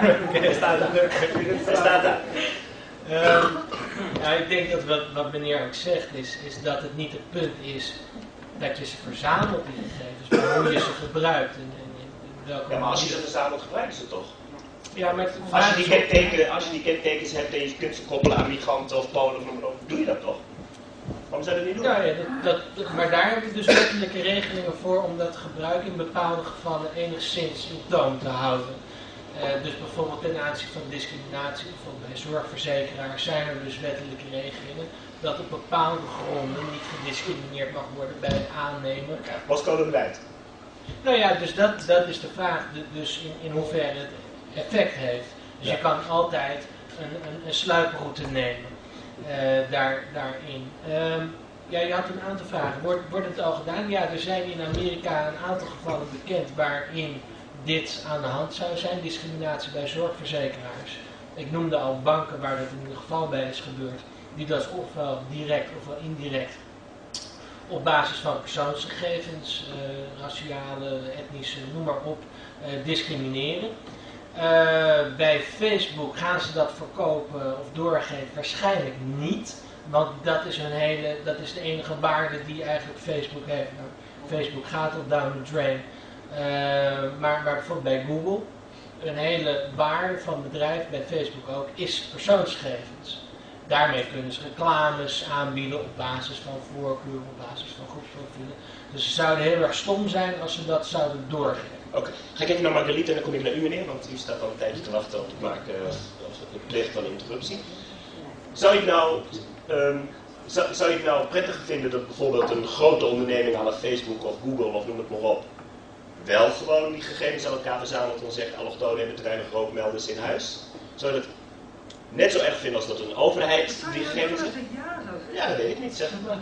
[SPEAKER 2] Ik denk dat wat meneer ook zegt is dat het niet het punt is dat je ze verzamelt, die gegevens, maar hoe je ze gebruikt. En welke
[SPEAKER 1] maar als je ze verzamelt, gebruik je ze toch?
[SPEAKER 2] Ja, maar
[SPEAKER 1] als je die kentekens hebt en je kunt ze koppelen aan migranten of Polen of noem maar op, doe je dat toch? Waarom zou je dat niet doen?
[SPEAKER 2] Maar daar heb je dus wettelijke regelingen voor om dat gebruik in bepaalde gevallen enigszins in toom te houden. Dus bijvoorbeeld ten aanzien van discriminatie, bijvoorbeeld bij zorgverzekeraars zijn er dus wettelijke regelingen dat op bepaalde gronden niet gediscrimineerd mag worden bij het aannemen.
[SPEAKER 1] Postcode beleid.
[SPEAKER 2] Nou ja, dus dat is de vraag, dus in hoeverre het effect heeft. Dus je kan altijd een sluiproute nemen daarin. Je had een aantal vragen. Wordt het al gedaan? Ja, er zijn in Amerika een aantal gevallen bekend waarin dit aan de hand zou zijn, discriminatie bij zorgverzekeraars. Ik noemde al banken waar dat in ieder geval bij is gebeurd, die dat ofwel direct ofwel indirect op basis van persoonsgegevens, raciale, etnische, noem maar op, discrimineren. Bij Facebook gaan ze dat verkopen of doorgeven? Waarschijnlijk niet, want dat is de enige waarde die eigenlijk Facebook heeft. Nou, Facebook gaat al down the drain. Maar bijvoorbeeld bij Google, een hele waarde van het bedrijf, bij Facebook ook, is persoonsgegevens. Daarmee kunnen ze reclames aanbieden op basis van voorkeur, op basis van groepsprofielen. Dus ze zouden heel erg stom zijn als ze dat zouden doorgeven.
[SPEAKER 1] Oké, ga ik even naar Margriet en dan kom ik naar u meneer, want u staat al een tijdje te wachten op het maken pleegt van interruptie. Zou je het nou prettig vinden dat bijvoorbeeld een grote onderneming à la Facebook of Google of noem het maar op, wel gewoon die gegevens aan elkaar verzamelt en zegt allochtonen hebben te weinig rookmelders in huis? Zou je dat net zo erg vinden als dat een overheid die gegevens heeft? Ja, dat weet ik niet, zeg maar.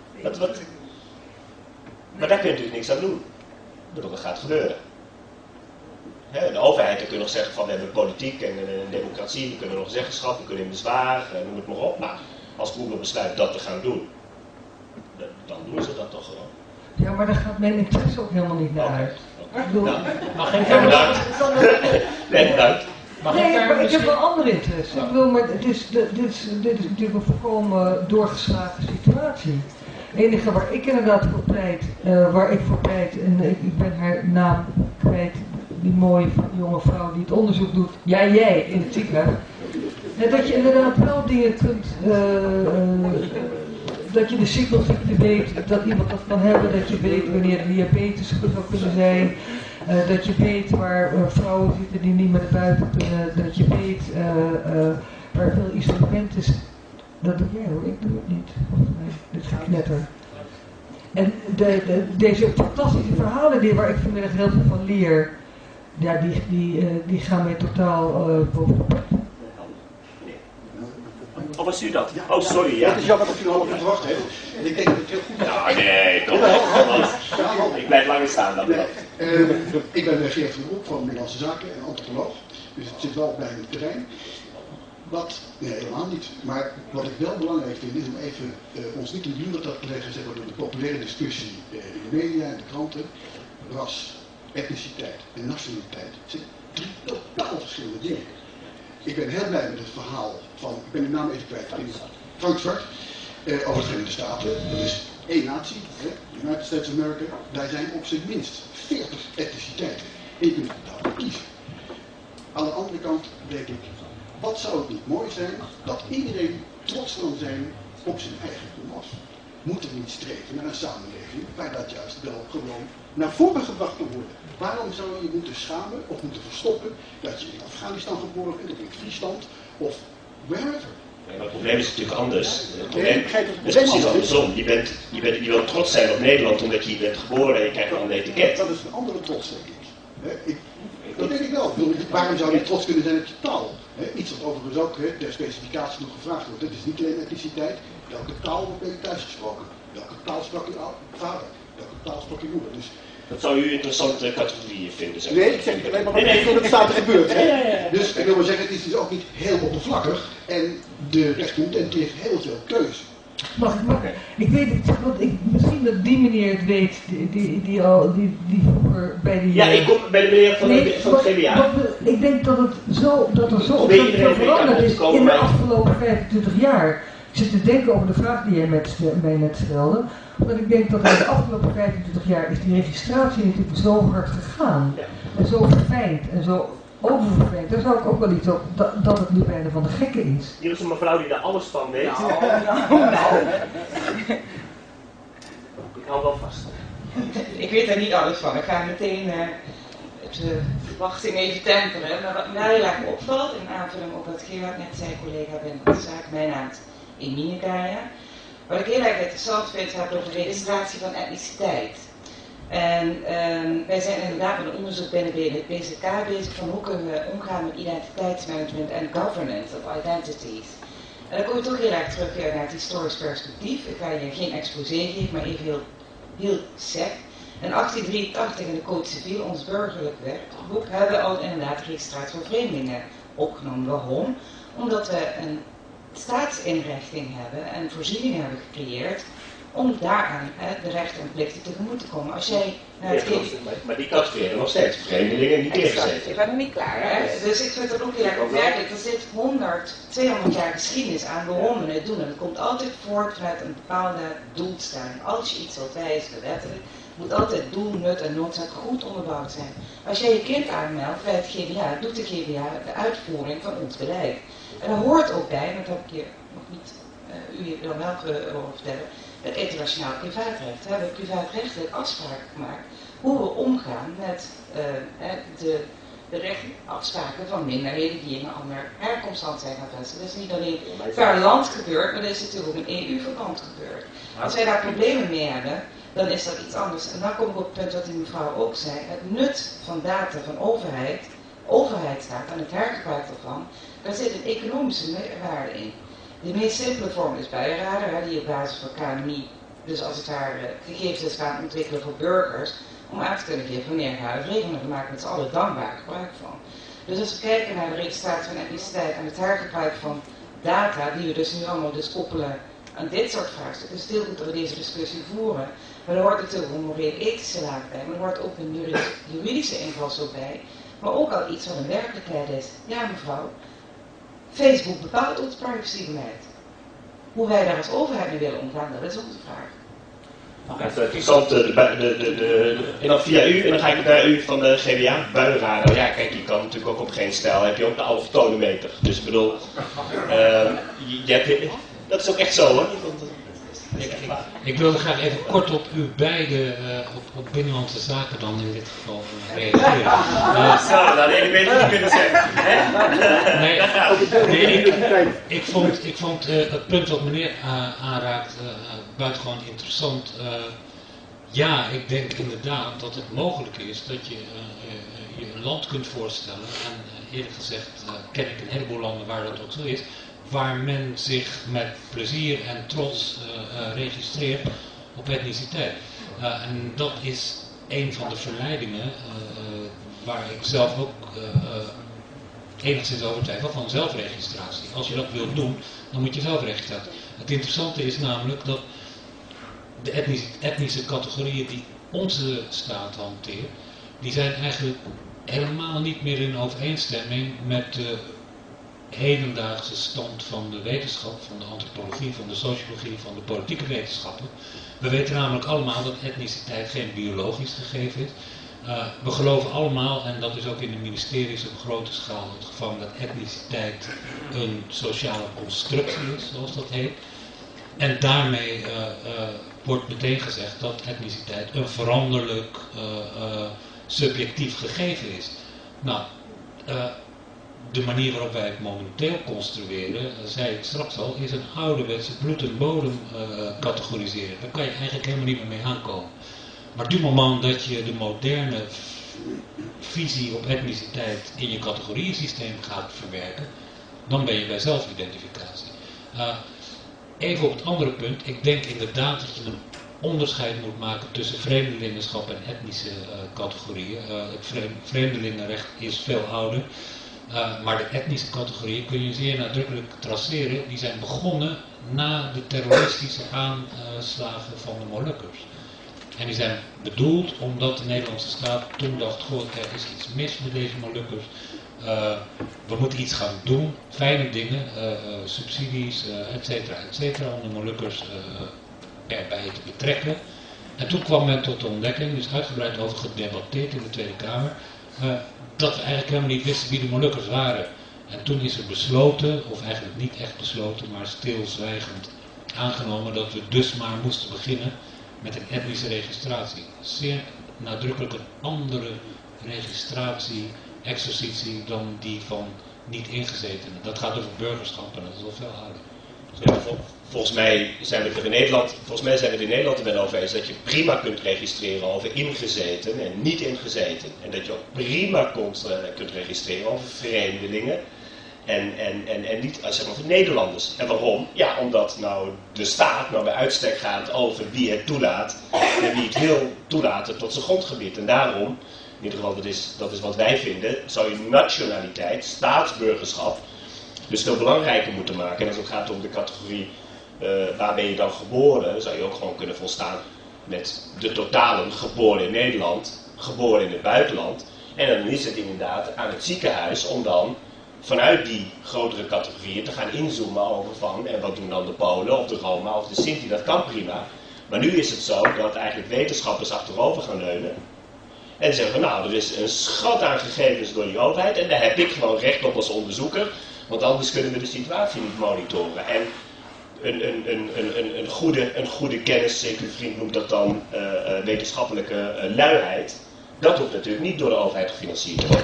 [SPEAKER 1] Maar daar kun je natuurlijk niks aan doen. Ik bedoel, dat gaat gebeuren. De overheid kan nog zeggen van we hebben politiek en een democratie, we kunnen nog zeggenschap, we kunnen in bezwaar, noem het maar op. Maar als Google besluit dat te gaan doen, dan doen ze dat toch gewoon.
[SPEAKER 4] Ja, maar daar gaat mijn interesse ook helemaal niet naar uit.
[SPEAKER 1] Mag ik bedankt. Nee, bedankt.
[SPEAKER 4] maar ik heb wel andere interesse. Ik bedoel, maar dit is natuurlijk een volkomen doorgeslagen situatie. Het enige waar ik inderdaad voor pleit, en ik ben haar naam kwijt, die mooie jonge vrouw die het onderzoek doet, jij in het ziekenhuis. Dat je inderdaad wel dingen kunt, dat je de sikkelziekte weet, dat iemand dat kan hebben, dat je weet wanneer diabetes zou kunnen zijn, dat je weet waar vrouwen zitten die niet meer naar buiten kunnen, dat je weet waar veel isolement is. Dat doe jij hoor, ik doe het niet. Dit is geknetter. En deze fantastische verhalen waar ik vanmiddag heel veel van leer, ja, die gaan mij totaal boven de pet.
[SPEAKER 1] Of was u dat? Oh, sorry. Ja.
[SPEAKER 16] Het is jammer dat u nog half uur gewacht heeft. En ik denk dat het heel goed is.
[SPEAKER 1] Nou, nee, toch. Ik blijf langer staan dan dat.
[SPEAKER 16] Ik ben Geert van der Broek van Middellandse Zaken en antropoloog. Dus het zit wel bij het terrein. Nee, helemaal niet. Maar wat ik wel belangrijk vind is om even ons niet in de luren te leggen, zeg maar, door de populaire discussie in de media en de kranten. Ras, etniciteit en nationaliteit. Het zijn 3 totaal verschillende dingen. Ik ben heel blij met het verhaal van, ik ben de naam even kwijt, in Frank Zwart, over de Verenigde Staten. Dat is 1 natie, United States of America. Daar zijn op zijn minst 40 etniciteiten. En je kunt daarvoor kiezen. Aan de andere kant denk ik, wat zou het niet mooi zijn dat iedereen trots kan zijn op zijn eigen komaf. Moet er niet streven naar een samenleving waar dat juist wel gewoon naar voren gebracht kan worden. Waarom zou je moeten schamen of moeten verstoppen dat je in Afghanistan geboren bent of in Friesland of wherever?
[SPEAKER 1] Nee, maar het probleem is natuurlijk anders. Het is precies andersom. Je wilt trots zijn op Nederland omdat je hier bent geboren en je krijgt al een etiket.
[SPEAKER 16] Dat is een andere trots, denk ik. Dat denk ik wel. Waarom zou je trots kunnen zijn op je taal? Iets wat overigens ook ter specificatie nog gevraagd wordt. Het is niet alleen etniciteit. Welke taal ben je thuis gesproken? Welke taal sprak je vader? Welke taal sprak je moeder? Dus
[SPEAKER 1] dat zou u interessante categorieën vinden, zeg.
[SPEAKER 16] Nee, ik zeg alleen maar wat er staat er gebeurt. Dus ik wil maar zeggen, het is dus ook niet heel oppervlakkig. En de respondent heeft heel veel keuze.
[SPEAKER 4] Mag ik weet het, want misschien dat die meneer het weet, die vroeger bij die...
[SPEAKER 1] Ja, ik kom bij de meneer van het GBA.
[SPEAKER 4] Ik denk dat er zo veranderd is in de afgelopen 25 jaar. Ik zit te denken over de vraag die jij mij net stelde. Omdat ik denk dat in de afgelopen 25 jaar is die registratie natuurlijk zo hard gegaan. Ja. En zo verfijnd en zo oververfijnd. Daar zou ik ook wel iets op, dat het nu bijna van de gekken is.
[SPEAKER 1] Hier is een mevrouw die daar alles van weet.
[SPEAKER 17] Nou.
[SPEAKER 1] Ik hou wel vast.
[SPEAKER 17] Ik weet er niet alles van. Ik ga meteen de verwachting even temperen. Maar wat mij heel erg opvalt, in aanvulling op wat Gerard net zei, collega Binnenlandse Zaken, mijn naam is Emine Kaya. Wat ik heel erg interessant vind, gaat over de registratie van etniciteit. En wij zijn inderdaad met een onderzoek binnen het BZK bezig van hoe kunnen we omgaan met identiteitsmanagement en governance of identities. En dan kom je toch heel erg terug naar het historisch perspectief. Ik ga je geen exposé geven, maar even heel sec. In 1883 in de Code Civil, ons burgerlijk wetboek, hebben we al inderdaad registratie van vreemdelingen opgenomen. Waarom? Omdat we een staatsinrichting hebben en voorzieningen hebben gecreëerd om daaraan de rechten en plichten tegemoet te komen. Als jij naar het
[SPEAKER 1] maar die categorieën nog steeds vreemdelingen niet ingezeten.
[SPEAKER 17] Ik ben nog niet klaar. Hè? Dus ik vind het ook heel erg opmerkelijk. Er zit 100, 200 jaar geschiedenis aan waarom we het doen. En het komt altijd voort vanuit een bepaalde doelstelling. Als je iets wilt wijzigen wettelijk, moet altijd doel, nut en noodzaak goed onderbouwd zijn. Als jij je kind aanmeldt bij het GBA, doet de GBA de uitvoering van ons beleid. En daar hoort ook bij, want dat heb ik je nog niet u dan wel over vertellen, het internationaal privaatrecht. We hebben privaatrechtelijk afspraken gemaakt hoe we omgaan met de afspraken van minderheden die in een ander herkomstland zijn gaan vestigen. Dat is niet alleen per land gebeurd, maar dat is natuurlijk ook in EU-verband gebeurd. Als wij daar problemen mee hebben, dan is dat iets anders. En dan kom ik op het punt wat die mevrouw ook zei. Het nut van data van overheidsdata en het hergebruik daarvan, daar zit een economische waarde in. De meest simpele vorm is buienradar, die op basis van KNMI, dus als het daar gegevens is gaan ontwikkelen voor burgers, om aan te kunnen geven wanneer huisregelingen, daar maken we met z'n allen dankbaar gebruik van. Dus als we kijken naar de registratie van etniciteit en het hergebruik van data, die we dus nu allemaal koppelen aan dit soort vraagstukken, is het heel goed dat we deze discussie voeren. Maar er hoort natuurlijk een moreel-ethische laag bij, maar er hoort ook een juridische invalshoek bij. maar ook al iets wat een werkelijkheid is. Ja mevrouw, Facebook bepaalt ons privacybeleid. Hoe wij daar als overheid mee willen omgaan, dat is onze vraag.
[SPEAKER 1] Het is interessant, en dan via u, en dan ga ik naar u van de GBA, buienradar. Ja, kijk, je kan natuurlijk ook op geen stijl, heb je ook de allochtonemeter. Dus ik bedoel, dat is ook echt zo hoor.
[SPEAKER 3] Ik wilde graag even kort op u beiden, op binnenlandse zaken dan in dit geval reageren.
[SPEAKER 1] Zo, dat had ik beter niet kunnen zeggen.
[SPEAKER 3] Ik vond het punt wat meneer aanraakt buitengewoon interessant. Ja, ik denk inderdaad dat het mogelijk is dat je je een land kunt voorstellen. En eerlijk gezegd ken ik een heleboel landen waar dat ook zo is. Waar men zich met plezier en trots registreert op etniciteit. En dat is een van de verleidingen waar ik zelf ook enigszins over twijfel van zelfregistratie. Als je dat wilt doen, dan moet je zelfregistratie. Het interessante is namelijk dat de etnische categorieën die onze staat hanteert, die zijn eigenlijk helemaal niet meer in overeenstemming met de hedendaagse stand van de wetenschap, van de antropologie, van de sociologie, van de politieke wetenschappen. We weten namelijk allemaal dat etniciteit geen biologisch gegeven is. We geloven allemaal, en dat is ook in de ministeries op grote schaal het geval, dat etniciteit een sociale constructie is, zoals dat heet. En daarmee wordt meteen gezegd dat etniciteit een veranderlijk, subjectief gegeven is. Nou, de manier waarop wij het momenteel construeren, zei ik straks al, is een ouderwetse bloed- en bodem categoriseren. Daar kan je eigenlijk helemaal niet meer mee aankomen. Maar du moment dat je de moderne visie op etniciteit in je categoriesysteem gaat verwerken, dan ben je bij zelfidentificatie. Even op het andere punt, ik denk inderdaad dat je een onderscheid moet maken tussen vreemdelingenschap en etnische categorieën. Het vreemdelingenrecht is veel ouder. Maar de etnische categorieën kun je zeer nadrukkelijk traceren. Die zijn begonnen na de terroristische aanslagen van de Molukkers. En die zijn bedoeld omdat de Nederlandse staat toen dacht, goh, er is iets mis met deze Molukkers. We moeten iets gaan doen, fijne dingen, subsidies, et cetera, om de Molukkers erbij te betrekken. En toen kwam men tot de ontdekking, dus uitgebreid over gedebatteerd in de Tweede Kamer, dat we eigenlijk helemaal niet wisten wie de Molukkers waren. En toen is er besloten, of eigenlijk niet echt besloten, maar stilzwijgend aangenomen dat we dus maar moesten beginnen met een etnische registratie. Zeer nadrukkelijk een andere registratie-exercitie dan die van niet-ingezetenen. Dat gaat over burgerschap en dat is al veel ouder.
[SPEAKER 1] Ja, volgens mij zijn we er in Nederland er wel over eens dat je prima kunt registreren over ingezeten en niet ingezeten. En dat je ook prima kunt registreren over vreemdelingen en niet zeg maar, voor Nederlanders. En waarom? Ja, omdat nou de staat bij uitstek gaat over wie het toelaat en wie het wil toelaten tot zijn grondgebied. En daarom, in ieder geval dat is wat wij vinden, zou je nationaliteit, staatsburgerschap, dus veel belangrijker moeten maken. En als het gaat om de categorie waar ben je dan geboren, zou je ook gewoon kunnen volstaan met de totalen geboren in Nederland, geboren in het buitenland. En dan is het inderdaad aan het ziekenhuis om dan vanuit die grotere categorieën te gaan inzoomen over van, en wat doen dan de Polen of de Roma of de Sinti, dat kan prima. Maar nu is het zo dat eigenlijk wetenschappers achterover gaan leunen. En zeggen nou, er is een schat aan gegevens door die overheid en daar heb ik gewoon recht op als onderzoeker. Want anders kunnen we de situatie niet monitoren. En een goede kennis, zeker uw vriend noemt dat dan wetenschappelijke luiheid. Dat hoeft natuurlijk niet door de overheid gefinancierd te worden.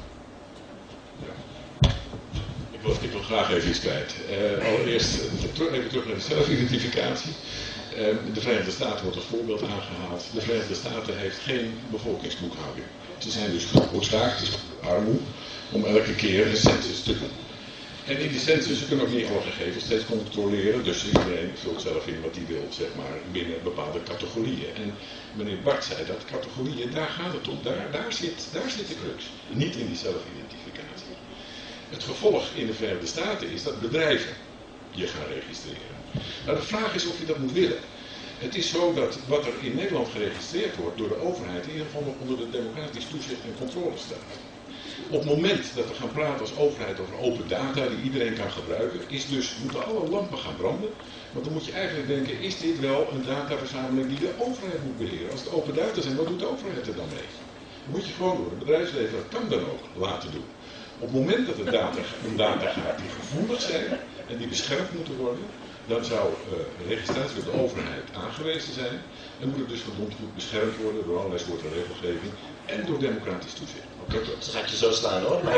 [SPEAKER 6] Ik wil graag even iets kwijt. Allereerst even terug naar de zelfidentificatie. De Verenigde Staten wordt als voorbeeld aangehaald. De Verenigde Staten heeft geen bevolkingsboekhouding. Ze zijn dus genoodzaakt, het is armoe, om elke keer een census te doen. En in die census, ze kunnen ook niet alle gegevens steeds controleren, dus iedereen vult zelf in wat hij wil, zeg maar, binnen bepaalde categorieën. En meneer Bart zei dat categorieën, daar gaat het om, daar zit de crux, niet in die zelfidentificatie. Het gevolg in de Verenigde Staten is dat bedrijven je gaan registreren. Nou, de vraag is of je dat moet willen. Het is zo dat wat er in Nederland geregistreerd wordt door de overheid in ieder geval nog onder de democratisch toezicht en controle staat. Op het moment dat we gaan praten als overheid over open data die iedereen kan gebruiken, moeten alle lampen gaan branden. Want dan moet je eigenlijk denken, is dit wel een dataverzameling die de overheid moet beheren? Als het open data zijn, wat doet de overheid er dan mee? Dan moet je gewoon door het bedrijfsleven, dat kan dan ook, laten doen. Op het moment dat het om data gaat die gevoelig zijn en die beschermd moeten worden, dan zou registratie door de overheid aangewezen zijn. En moet het dus verdomd goed beschermd worden door allerlei soorten regelgeving en door democratisch toezicht.
[SPEAKER 1] Ze gaat je zo slaan hoor, maar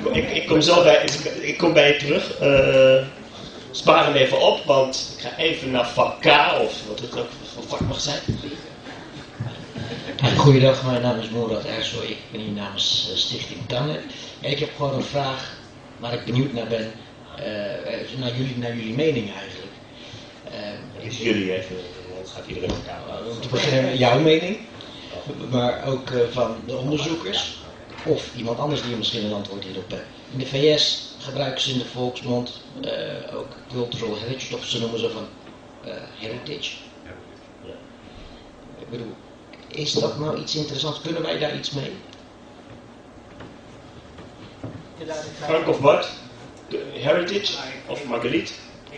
[SPEAKER 1] ik kom bij je terug. Spaar hem even op, want ik ga even naar vak K, of wat het ook voor vak mag zijn.
[SPEAKER 18] Goeiedag, mijn naam is Moerad Ersoy, ik ben hier namens Stichting Tanner. Ik heb gewoon een vraag waar ik benieuwd naar ben, naar jullie mening eigenlijk.
[SPEAKER 1] Is jullie even, dan gaat iedereen elkaar.
[SPEAKER 18] Om te beginnen jouw mening, maar ook van de onderzoekers of iemand anders die misschien een antwoord hierop heeft. In de VS gebruiken ze in de volksmond ook cultural heritage, of ze noemen ze van heritage. Ik bedoel, is dat nou iets interessants? Kunnen wij daar iets mee?
[SPEAKER 1] Frank of Bart? Heritage of Marguerite?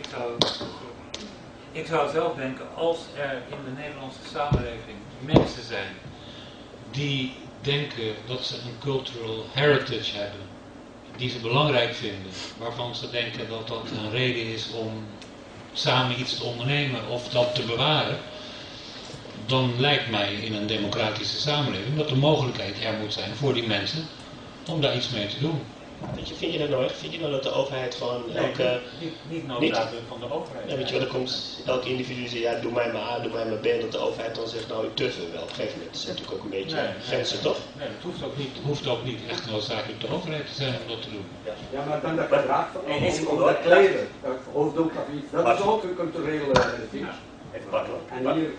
[SPEAKER 5] Ik zou zelf denken, als er in de Nederlandse samenleving mensen zijn
[SPEAKER 3] die denken dat ze een cultural heritage hebben, die ze belangrijk vinden, waarvan ze denken dat dat een reden is om samen iets te ondernemen of dat te bewaren, dan lijkt mij in een democratische samenleving dat de mogelijkheid er moet zijn voor die mensen om daar iets mee te doen.
[SPEAKER 1] Vind je dat nooit? Vind je nou dat de overheid gewoon elke...
[SPEAKER 5] Niet noodzakelijk van de overheid.
[SPEAKER 1] Ja, weet je wel, er komt elke individu zegt, ja, doe mij maar A, doe mij maar B, en dat de overheid dan zegt, nou, ik tuffen wel. Op een gegeven moment is het natuurlijk ook een beetje grenzen, toch?
[SPEAKER 3] Nee, dat hoeft ook niet echt noodzakelijk de overheid te zijn om dat te doen.
[SPEAKER 15] Ja, maar dan de vraag om dat kleden, hoofddoek of iets, dat is ook een culturele ding.
[SPEAKER 1] Even wachten.
[SPEAKER 15] En hier...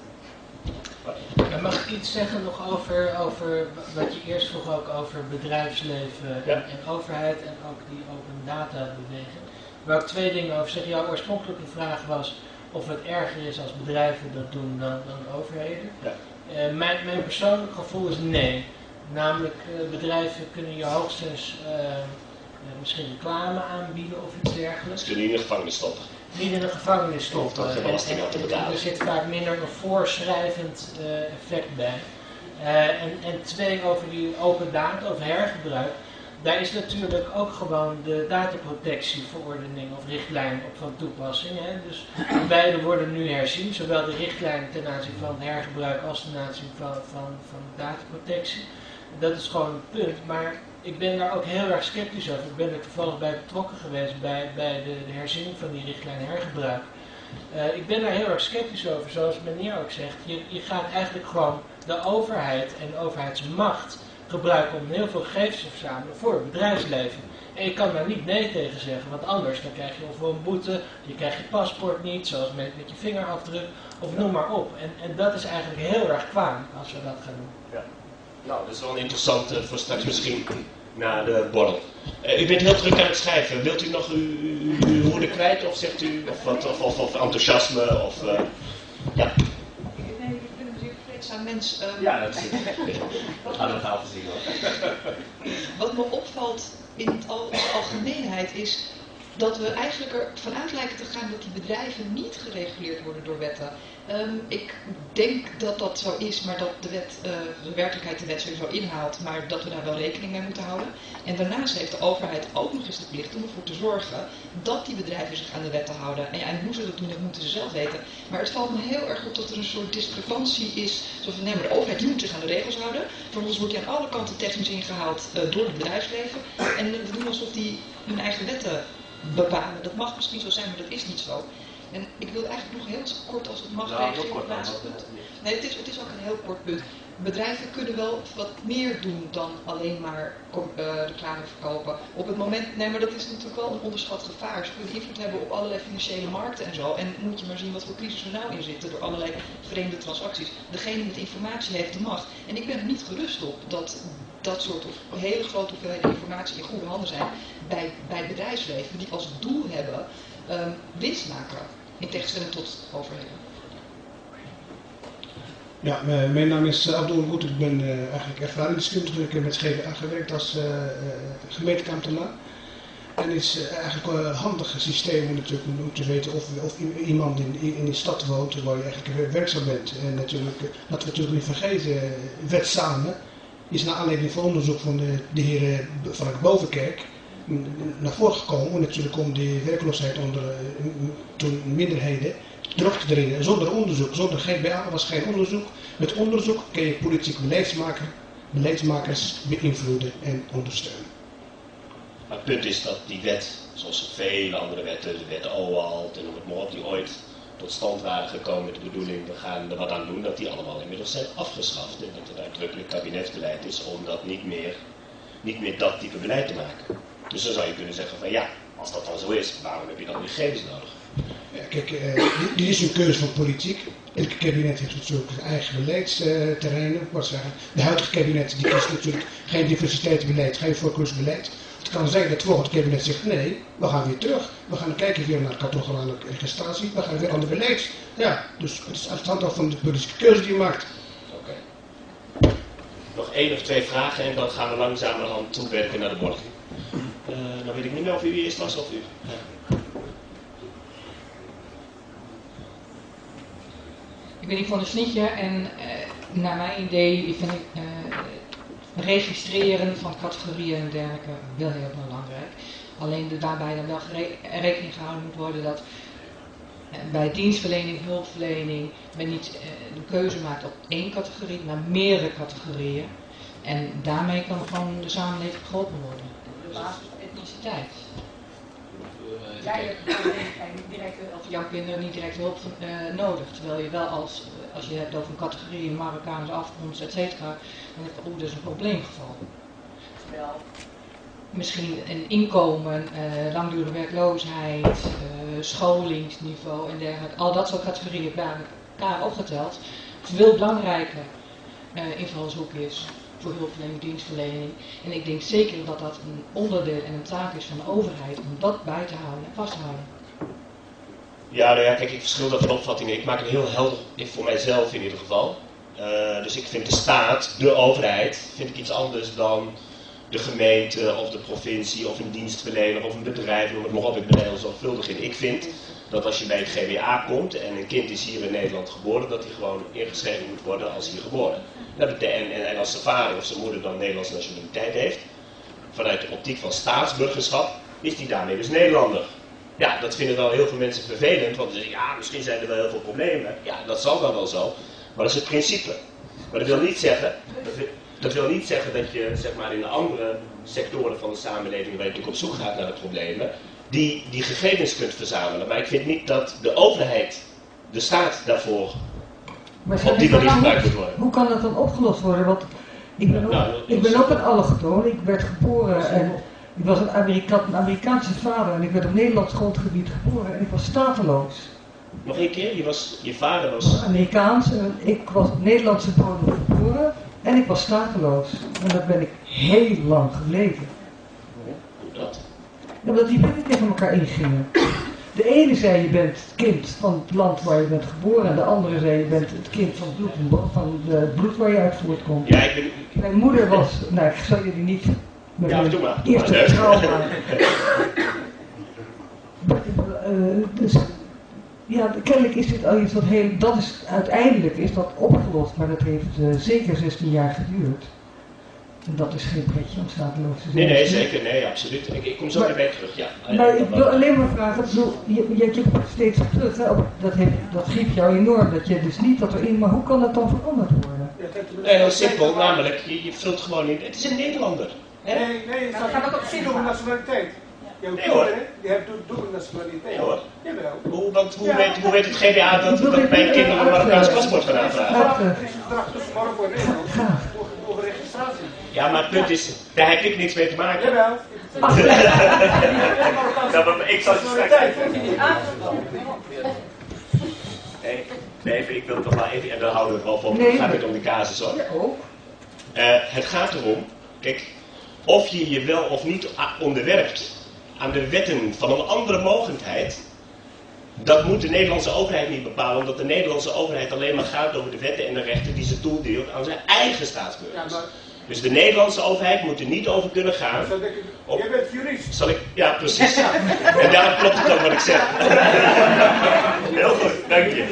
[SPEAKER 2] Mag ik iets zeggen nog over wat je eerst vroeg ook over bedrijfsleven en overheid en ook die open data beweging? Waar ik twee dingen over zeggen. Jouw oorspronkelijke vraag was of het erger is als bedrijven dat doen dan overheden.
[SPEAKER 1] Ja.
[SPEAKER 2] Mijn persoonlijk gevoel is nee. Namelijk bedrijven kunnen je hoogstens misschien reclame aanbieden of iets dergelijks.
[SPEAKER 1] Ze kunnen niet in de gevangenis stoppen.
[SPEAKER 2] Niet in de gevangenis stoppen.
[SPEAKER 1] Of geen belasting aan te betalen.
[SPEAKER 2] Er zit vaak minder een voorschrijvend effect bij. En twee, over die open data, over hergebruik. Daar is natuurlijk ook gewoon de dataprotectieverordening of richtlijn op van toepassing. Hè. Dus beide worden nu herzien, zowel de richtlijn ten aanzien van hergebruik als ten aanzien van dataprotectie. Dat is gewoon een punt, maar ik ben daar ook heel erg sceptisch over. Ik ben er toevallig bij betrokken geweest bij de herziening van die richtlijn hergebruik. Ik ben daar heel erg sceptisch over, zoals meneer ook zegt. Je gaat eigenlijk gewoon de overheid en de overheidsmacht gebruiken om heel veel gegevens te verzamelen voor het bedrijfsleven. En je kan daar niet nee tegen zeggen, want anders dan krijg je of een boete, je krijgt je paspoort niet, zoals met je vingerafdruk, of noem maar op. En dat is eigenlijk heel erg kwalijk als we dat gaan doen.
[SPEAKER 1] Ja. Nou, dat is wel een interessante voor straks misschien na de borrel. U bent heel druk aan het schrijven. Wilt u nog uw woede kwijt of zegt u of enthousiasme of ja?
[SPEAKER 12] Nee, ik ben een zeer vreedzaam mens.
[SPEAKER 1] Ja, dat is aan het taal gezien hoor.
[SPEAKER 12] Wat me opvalt in de algemeenheid is dat we eigenlijk ervan uit lijken te gaan dat die bedrijven niet gereguleerd worden door wetten. Ik denk dat dat zo is, maar dat de werkelijkheid de wet sowieso inhaalt, maar dat we daar wel rekening mee moeten houden. En daarnaast heeft de overheid ook nog eens de plicht om ervoor te zorgen dat die bedrijven zich aan de wetten houden. En hoe ze dat doen, dat moeten ze zelf weten. Maar het valt me heel erg op dat er een soort discrepantie is. Zoals we nemen de overheid, die moet zich aan de regels houden. Vervolgens wordt die aan alle kanten technisch ingehaald door het bedrijfsleven. En we doen alsof die hun eigen wetten bepalen. Dat mag misschien zo zijn, maar dat is niet zo. En ik wil eigenlijk nog heel kort, als het mag, reageren op het laatste punt. Nee, het is ook een heel kort punt. Bedrijven kunnen wel wat meer doen dan alleen maar reclame verkopen. Op het moment, nee, maar dat is natuurlijk wel een onderschat gevaar. Ze kunnen invloed hebben op allerlei financiële markten en zo. En moet je maar zien wat voor crisis we nou in zitten door allerlei vreemde transacties. Degene met informatie heeft de macht. En ik ben er niet gerust op dat soort of hele grote hoeveelheden informatie in goede handen zijn bij bedrijfsleven die als doel hebben winst maken. In tegenstelling tot overheden.
[SPEAKER 19] Ja, mijn naam is Abdul Goed. Ik ben eigenlijk ervaringsdeskundige. Ik heb met GBA gewerkt als gemeenteambtenaar. En het is eigenlijk een handig systeem om te weten of iemand in de stad woont waar je eigenlijk werkzaam bent. En natuurlijk, laten we natuurlijk niet vergeten, Wet Samen is naar aanleiding van onderzoek van de heren van het Bovenkerk naar voren gekomen. Natuurlijk om de werkloosheid onder toen minderheden terug te dringen. Zonder onderzoek, zonder GBA was geen onderzoek. Met onderzoek kun je politiek beleidsmakers beïnvloeden en ondersteunen.
[SPEAKER 1] Maar het punt is dat die wet, zoals vele andere wetten, de wet OWALD en noem het maar op, die ooit tot stand waren gekomen met de bedoeling, we gaan er wat aan doen, dat die allemaal inmiddels zijn afgeschaft. En dat het uitdrukkelijk kabinetsbeleid is om dat niet meer dat type beleid te maken. Dus dan zou je kunnen zeggen van ja, als dat dan zo is, waarom heb je dan weer gegevens nodig?
[SPEAKER 19] Ja, kijk, dit is een keuze van politiek. Elke kabinet heeft natuurlijk zijn eigen beleidsterreinen. De huidige kabinet die kiest natuurlijk geen diversiteitsbeleid, geen voorkeursbeleid. Het kan zijn dat het volgende kabinet zegt nee, we gaan weer terug. We gaan kijken weer naar cartografische registratie, we gaan weer aan de beleid. Ja, dus het is afhankelijk van de politieke keuze die je maakt.
[SPEAKER 1] Oké. Nog 1 of 2 vragen en dan gaan we langzamerhand toewerken naar de borg. Dan weet ik niet meer of u eerst was of u. Ja.
[SPEAKER 12] Ik ben Yvonne Snietje en naar mijn idee vind ik registreren van categorieën en dergelijke wel heel belangrijk. Alleen daarbij dan wel rekening gehouden moet worden dat bij dienstverlening, hulpverlening, men niet de keuze maakt op 1 categorie, maar meerdere categorieën. En daarmee kan gewoon de samenleving geholpen worden. De basis van etniciteit. Jij hebt jouw kinderen niet direct hulp nodig, terwijl je wel als je hebt over een categorie, Marokkaanse afkomst, et cetera, dan heb je dus een probleemgeval. Terwijl misschien een inkomen, langdurige werkloosheid, scholingsniveau en dergelijke, al dat soort categorieën bij elkaar opgeteld, veel belangrijker invalshoek is voor hulpverlening, dienstverlening. En ik denk zeker dat dat een onderdeel en een taak is van de overheid om dat bij te houden en vast te houden.
[SPEAKER 1] Ja, nou ja, kijk, ik verschil dat van opvattingen. Ik maak het heel helder, voor mijzelf in ieder geval. Dus ik vind de staat, de overheid, vind ik iets anders dan de gemeente of de provincie of een dienstverlener of een bedrijf, noem het maar op. Ik ben er heel zorgvuldig in. Ik vind dat als je bij het GBA komt en een kind is hier in Nederland geboren, dat hij gewoon ingeschreven moet worden als hier geboren. En als zijn vader of zijn moeder dan Nederlandse nationaliteit heeft, vanuit de optiek van staatsburgerschap, is hij daarmee dus Nederlander. Ja, dat vinden wel heel veel mensen vervelend, want ze zeggen, ja, misschien zijn er wel heel veel problemen. Ja, dat zal dan wel zo, maar dat is het principe. Maar dat wil niet zeggen dat je zeg maar, in de andere sectoren van de samenleving, waar je natuurlijk op zoek gaat naar de problemen, die gegevens kunt verzamelen. Maar ik vind niet dat de overheid, de staat daarvoor op die manier gebruikt moet worden.
[SPEAKER 4] Hoe kan dat dan opgelost worden? Want ik ben ook een allochtoon. Ik werd geboren en ik was een Amerikaanse vader en ik werd op Nederlands grondgebied geboren en ik was stateloos.
[SPEAKER 1] Nog een keer, je vader was
[SPEAKER 4] Amerikaans en ik was op Nederlandse bodem geboren en ik was stateloos. En dat ben ik heel lang gebleven.
[SPEAKER 1] Hoe dat?
[SPEAKER 4] Ja, omdat die wetten tegen elkaar ingingen. De ene zei je bent het kind van het land waar je bent geboren en de andere zei je bent het kind van het bloed waar je uit voortkomt.
[SPEAKER 1] Ja,
[SPEAKER 4] Mijn moeder was, nou ik zal jullie niet met mijn eerste trauma. Dus ja, kennelijk is dit al iets wat heel, dat is uiteindelijk is dat opgelost, maar dat heeft zeker 16 jaar geduurd. En dat is geen pretje om stateloos te zijn.
[SPEAKER 1] Nee, zeker, nee, absoluut. Ik kom zo weer bij terug, ja.
[SPEAKER 4] Maar ik wil alleen maar vragen, je komt steeds op terug, hè, dat geeft jou enorm, dat je dus niet dat erin, maar hoe kan dat dan veranderd worden?
[SPEAKER 1] Nee, heel simpel, namelijk, je vult gewoon in, het is een Nederlander. Hè?
[SPEAKER 20] Nee, dat gaat ook op dubbele nationaliteit.
[SPEAKER 1] Nee hoor.
[SPEAKER 20] Je hebt dubbele nationaliteit.
[SPEAKER 1] Nee hoor.
[SPEAKER 20] Jawel.
[SPEAKER 1] Hoe weet het GBA dat mijn kinderen een Marokkaans paspoort gaan aanvragen?
[SPEAKER 20] Het is een verdrag tussen Marokko en Nederland over registratie.
[SPEAKER 1] Ja, maar het punt is, daar heb ik niks mee te maken.
[SPEAKER 20] Jawel.
[SPEAKER 1] Ik zal je straks uitleggen. Nee, ik wil toch maar even, en dan houden we het wel van, het gaat niet om de casus hoor. Het gaat erom, kijk, of je je wel of niet onderwerpt aan de wetten van een andere mogendheid, Dat moet de Nederlandse overheid niet bepalen, omdat de Nederlandse overheid alleen maar gaat over de wetten en de rechten die ze toedeelt aan zijn eigen staatsburgers. Dus de Nederlandse overheid moet er niet over kunnen gaan.
[SPEAKER 20] Jij bent jurist.
[SPEAKER 1] Zal ik? Ja, precies. En daarom klopt het ook wat ik zeg. Heel goed, dank je.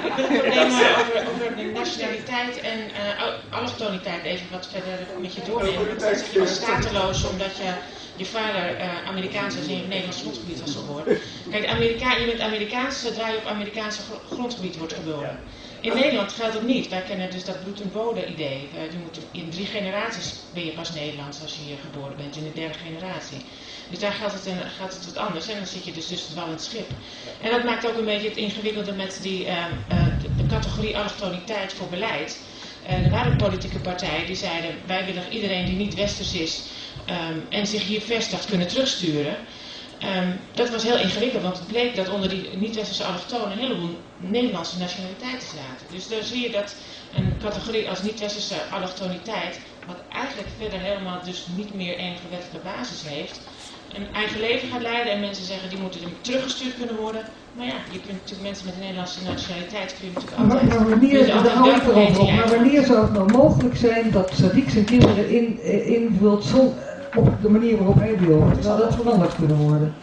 [SPEAKER 7] Over de nationaliteit en allochtoniteit even wat verder met je doornemen. Want dan zeg je was stateloos omdat je vader Amerikaans was en je op Nederlands grondgebied was geboren. Kijk, je bent Amerikaans zodra je op Amerikaans grondgebied wordt geboren. In Nederland geldt het niet. Wij kennen dus dat bloed en bodem idee. In 3 generaties ben je pas Nederlands als je hier geboren bent, in de 3e generatie. Dus daar gaat het wat anders en dan zit je dus tussen het wal en het schip. En dat maakt ook een beetje het ingewikkelde met de categorie allochtoniteit voor beleid. Er waren politieke partijen die zeiden, wij willen iedereen die niet westers is en zich hier vestigt kunnen terugsturen. Dat was heel ingewikkeld, want het bleek dat onder die niet-westerse allochtonen een heleboel Nederlandse nationaliteiten zaten. Dus daar zie je dat een categorie als niet-westerse allochtoniteit, wat eigenlijk verder helemaal dus niet meer enige wettelijke basis heeft, een eigen leven gaat leiden en mensen zeggen die moeten teruggestuurd kunnen worden. Maar ja, je kunt natuurlijk mensen met een Nederlandse nationaliteit kun je natuurlijk altijd...
[SPEAKER 4] Maar wanneer zou het nou mogelijk zijn dat Sadiq zijn kinderen invult op de manier waarop hij wil? Zou dat veranderd kunnen worden?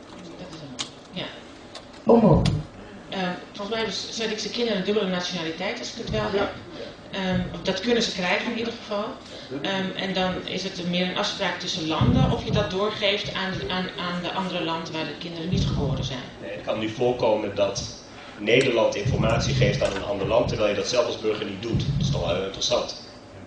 [SPEAKER 7] Ja.
[SPEAKER 4] Onmogelijk.
[SPEAKER 7] Volgens mij hebben Sadiq zijn kinderen een dubbele nationaliteit, als ik het wel heb. Dat kunnen ze krijgen in ieder geval. En dan is het meer een afspraak tussen landen of je dat doorgeeft aan de andere landen waar de kinderen niet geboren zijn.
[SPEAKER 1] Nee, het kan nu voorkomen dat Nederland informatie geeft aan een ander land, terwijl je dat zelf als burger niet doet. Dat is toch wel heel interessant.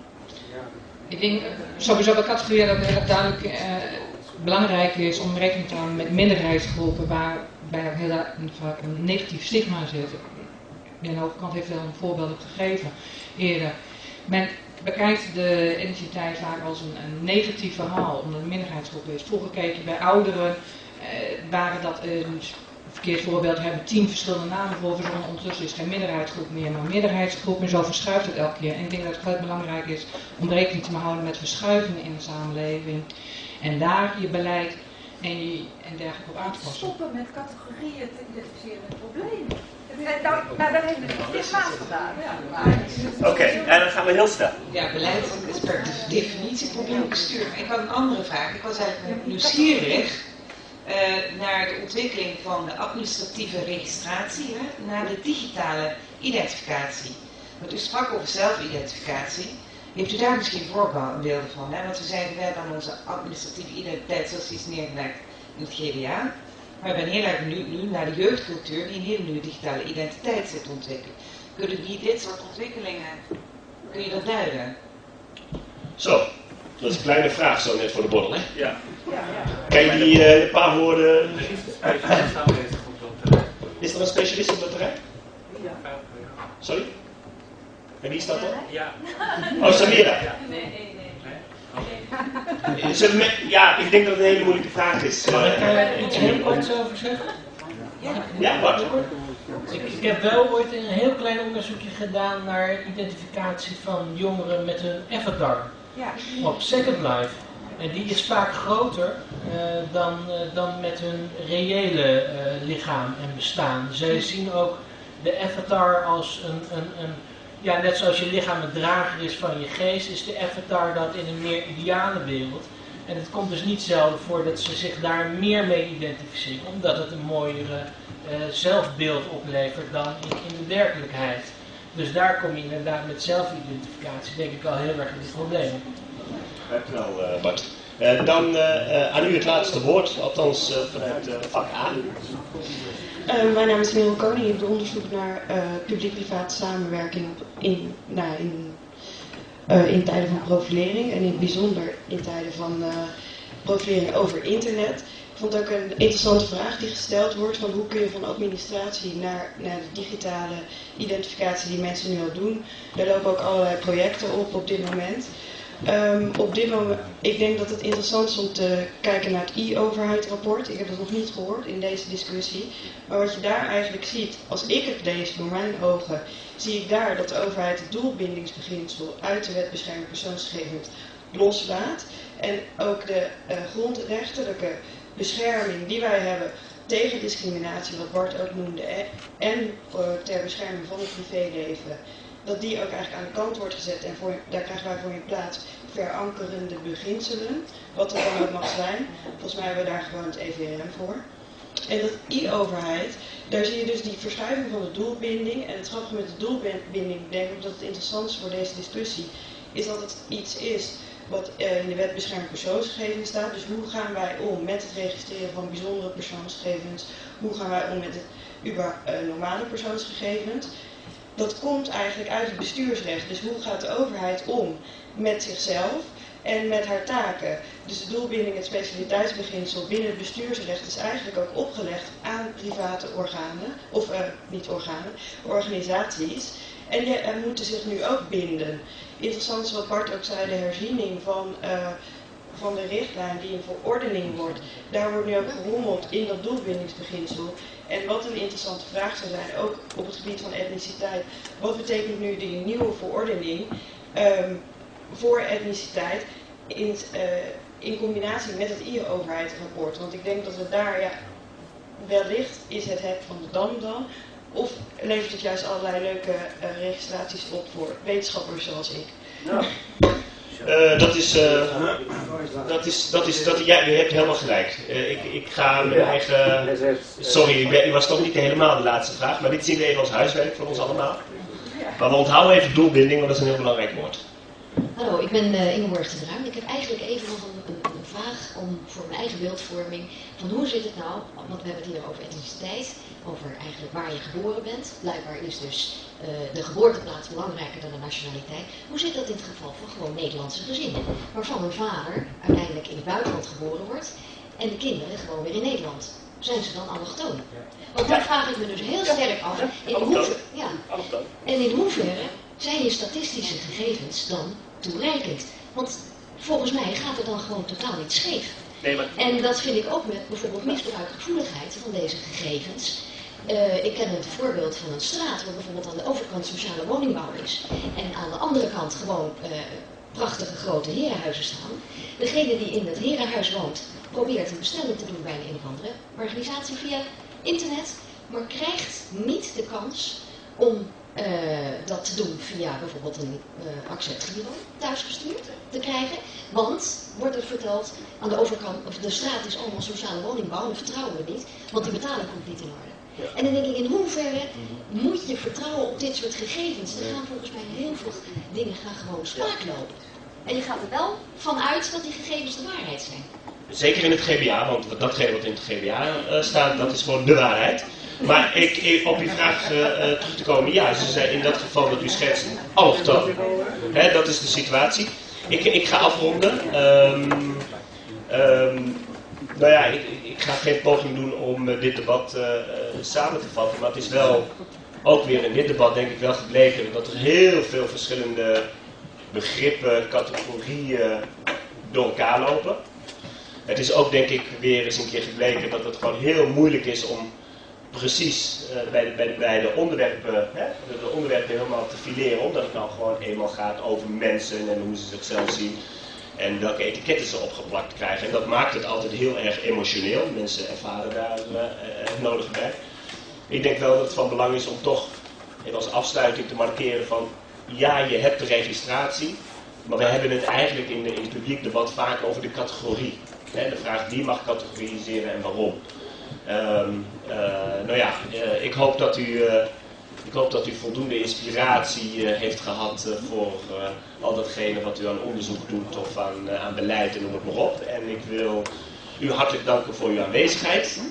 [SPEAKER 12] Ik denk sowieso bij categorieën dat het heel duidelijk belangrijk is om rekening te houden met minderheidsgroepen waarbij heel vaak een negatief stigma zit. Jan Overkant heeft wel een voorbeeld gegeven eerder. Men bekijkt de identiteit vaak als een negatief verhaal, omdat het een minderheidsgroep is. Vroeger keek je bij ouderen, waren dat een verkeerd voorbeeld, we hebben 10 verschillende namen voor verzonnen. Ondertussen is het geen minderheidsgroep meer, maar een meerderheidsgroep. En zo verschuift het elke keer. En ik denk dat het heel belangrijk is om rekening te houden met verschuivingen in de samenleving. En daar je beleid en dergelijke op aan te passen.
[SPEAKER 10] Stoppen met categorieën te identificeren met problemen. Nou, daar hebben we dit maand gedaan.
[SPEAKER 1] Oké, en dan gaan we heel snel.
[SPEAKER 17] Ja, beleid is per definitie probleemgestuurd. Ik had een andere vraag. Ik was eigenlijk nieuwsgierig naar de ontwikkeling van de administratieve registratie naar de digitale identificatie. Want u sprak over zelfidentificatie. Heeft u daar misschien voorbeelden van? Want we zijn gewend aan onze administratieve identiteit zoals die is neergelegd in het GBA. Maar ik ben heel erg benieuwd nu naar de jeugdcultuur die een hele nieuwe digitale identiteit zit te ontwikkelen. Kunnen we dit soort ontwikkelingen, kun je dat duiden?
[SPEAKER 1] Zo, dat is een kleine vraag zo net voor de borrel, hè? Ja. Kan je die een paar woorden... Is er een specialist op dat terrein? Ja. Sorry? En wie staat dat?
[SPEAKER 5] Ja.
[SPEAKER 1] Oh, Samira.
[SPEAKER 10] Nee.
[SPEAKER 1] Ja, ik denk dat het een hele moeilijke vraag is.
[SPEAKER 2] Mag ik daar iets heel korts over zeggen?
[SPEAKER 1] Ja, wat?
[SPEAKER 2] Ik heb wel ooit een heel klein onderzoekje gedaan naar identificatie van jongeren met hun avatar op Second Life. En die is vaak groter dan met hun reële lichaam en bestaan. Zij zien ook de avatar als ja, net zoals je lichaam een drager is van je geest, is de avatar dat in een meer ideale wereld. En het komt dus niet zelden voor dat ze zich daar meer mee identificeren, omdat het een mooiere zelfbeeld oplevert dan in de werkelijkheid. Dus daar kom je inderdaad met zelfidentificatie, denk ik al heel erg in het probleem.
[SPEAKER 1] Dankjewel, Bart. Dan aan u het laatste woord, althans vanuit vak A.
[SPEAKER 21] Mijn naam is Merel Koning. Ik doe onderzoek naar publiek-private samenwerking in tijden van profilering. En in het bijzonder in tijden van profilering over internet. Ik vond ook een interessante vraag die gesteld wordt. Van hoe kun je van administratie naar de digitale identificatie die mensen nu al doen. Daar lopen ook allerlei projecten op dit moment. Op dit moment, ik denk dat het interessant is om te kijken naar het e-overheid-rapport. Ik heb dat nog niet gehoord in deze discussie. Maar wat je daar eigenlijk ziet, als ik het lees door mijn ogen, zie ik daar dat de overheid het doelbindingsbeginsel uit de wet bescherming persoonsgegevens loslaat. En ook de grondrechtelijke bescherming die wij hebben tegen discriminatie, wat Bart ook noemde, en ter bescherming van het privéleven, dat die ook eigenlijk aan de kant wordt gezet en daar krijgen wij voor in plaats verankerende beginselen, wat er dan ook mag zijn. Volgens mij hebben we daar gewoon het EVRM voor. En dat e-overheid, daar zie je dus die verschuiving van de doelbinding. En het grappige met de doelbinding, denk ik dat het interessant is voor deze discussie, is dat het iets is wat in de wet bescherming persoonsgegevens staat. Dus hoe gaan wij om met het registreren van bijzondere persoonsgegevens? Hoe gaan wij om met het normale persoonsgegevens? Dat komt eigenlijk uit het bestuursrecht. Dus hoe gaat de overheid om met zichzelf en met haar taken? Dus de doelbinding, het specialiteitsbeginsel binnen het bestuursrecht is eigenlijk ook opgelegd aan private organen, of niet organen, organisaties. En die moeten zich nu ook binden. Interessant is wat Bart ook zei, de herziening van de richtlijn die een verordening wordt. Daar wordt nu ook gerommeld in dat doelbindingsbeginsel. En wat een interessante vraag zou zijn, ook op het gebied van etniciteit. Wat betekent nu die nieuwe verordening voor etniciteit in combinatie met het e-overheidsrapport? Want ik denk dat we daar, wellicht is het hek van de dam dan. Of levert het juist allerlei leuke registraties op voor wetenschappers zoals ik?
[SPEAKER 1] Ja. Ja, u hebt helemaal gelijk. Ik ga mijn eigen... Sorry, u was toch niet helemaal de laatste vraag, maar dit zien we even als huiswerk voor ons allemaal. Maar we onthouden even doelbinding, want dat is een heel belangrijk woord.
[SPEAKER 8] Hallo, ik ben Ingeborg de Bruin. Ik heb eigenlijk even nog een vraag voor mijn eigen beeldvorming. Van hoe zit het nou, want we hebben het hier over etniciteit, over eigenlijk waar je geboren bent. Blijkbaar is dus de geboorteplaats belangrijker dan de nationaliteit. Hoe zit dat in het geval van gewoon Nederlandse gezinnen? Waarvan een vader uiteindelijk in het buitenland geboren wordt en de kinderen gewoon weer in Nederland. Zijn ze dan allochtoon? Want daar vraag ik me dus heel sterk af. En in hoeverre zijn je statistische gegevens dan toereikend? Want volgens mij gaat het dan gewoon totaal niet scheef.
[SPEAKER 1] Nee, maar...
[SPEAKER 8] En dat vind ik ook met bijvoorbeeld misbruikgevoeligheid van deze gegevens. Ik ken het voorbeeld van een straat waar bijvoorbeeld aan de overkant sociale woningbouw is. En aan de andere kant gewoon prachtige grote herenhuizen staan. Degene die in het herenhuis woont probeert een bestelling te doen bij een of andere organisatie via internet. Maar krijgt niet de kans om dat te doen via bijvoorbeeld een acceptgiro thuisgestuurd te krijgen. Want, wordt er verteld, aan de overkant, of de straat is allemaal sociale woningbouw, dat vertrouwen we niet, want die betaling komt niet in orde. Ja. En dan denk ik, in hoeverre moet je vertrouwen op dit soort gegevens? Er gaan volgens mij heel veel dingen gewoon spaak lopen. En je gaat er wel vanuit dat die gegevens de waarheid zijn.
[SPEAKER 1] Zeker in het GBA, want datgene wat in het GBA staat, dat is gewoon de waarheid. Maar op uw vraag terug te komen, ja, ze zijn in dat geval dat u schetst allochtoon. Dat is de situatie. Ik ga afronden. Nou ja, ik ga geen poging doen om dit debat samen te vatten, maar het is wel ook weer in dit debat denk ik wel gebleken dat er heel veel verschillende begrippen, categorieën door elkaar lopen. Het is ook denk ik weer eens een keer gebleken dat het gewoon heel moeilijk is om precies bij de onderwerpen, de onderwerpen helemaal te fileren, omdat het nou gewoon eenmaal gaat over mensen en hoe ze zichzelf zien en welke etiketten ze opgeplakt krijgen. En dat maakt het altijd heel erg emotioneel. Mensen ervaren daar het nodige bij. Ik denk wel dat het van belang is om toch even als afsluiting te markeren van ja, je hebt de registratie, maar we hebben het eigenlijk in het publiek debat vaak over de categorie. De vraag wie mag categoriseren en waarom. Nou ja, ik hoop dat u voldoende inspiratie heeft gehad voor al datgene wat u aan onderzoek doet of aan beleid en noem het maar op. En ik wil u hartelijk danken voor uw aanwezigheid.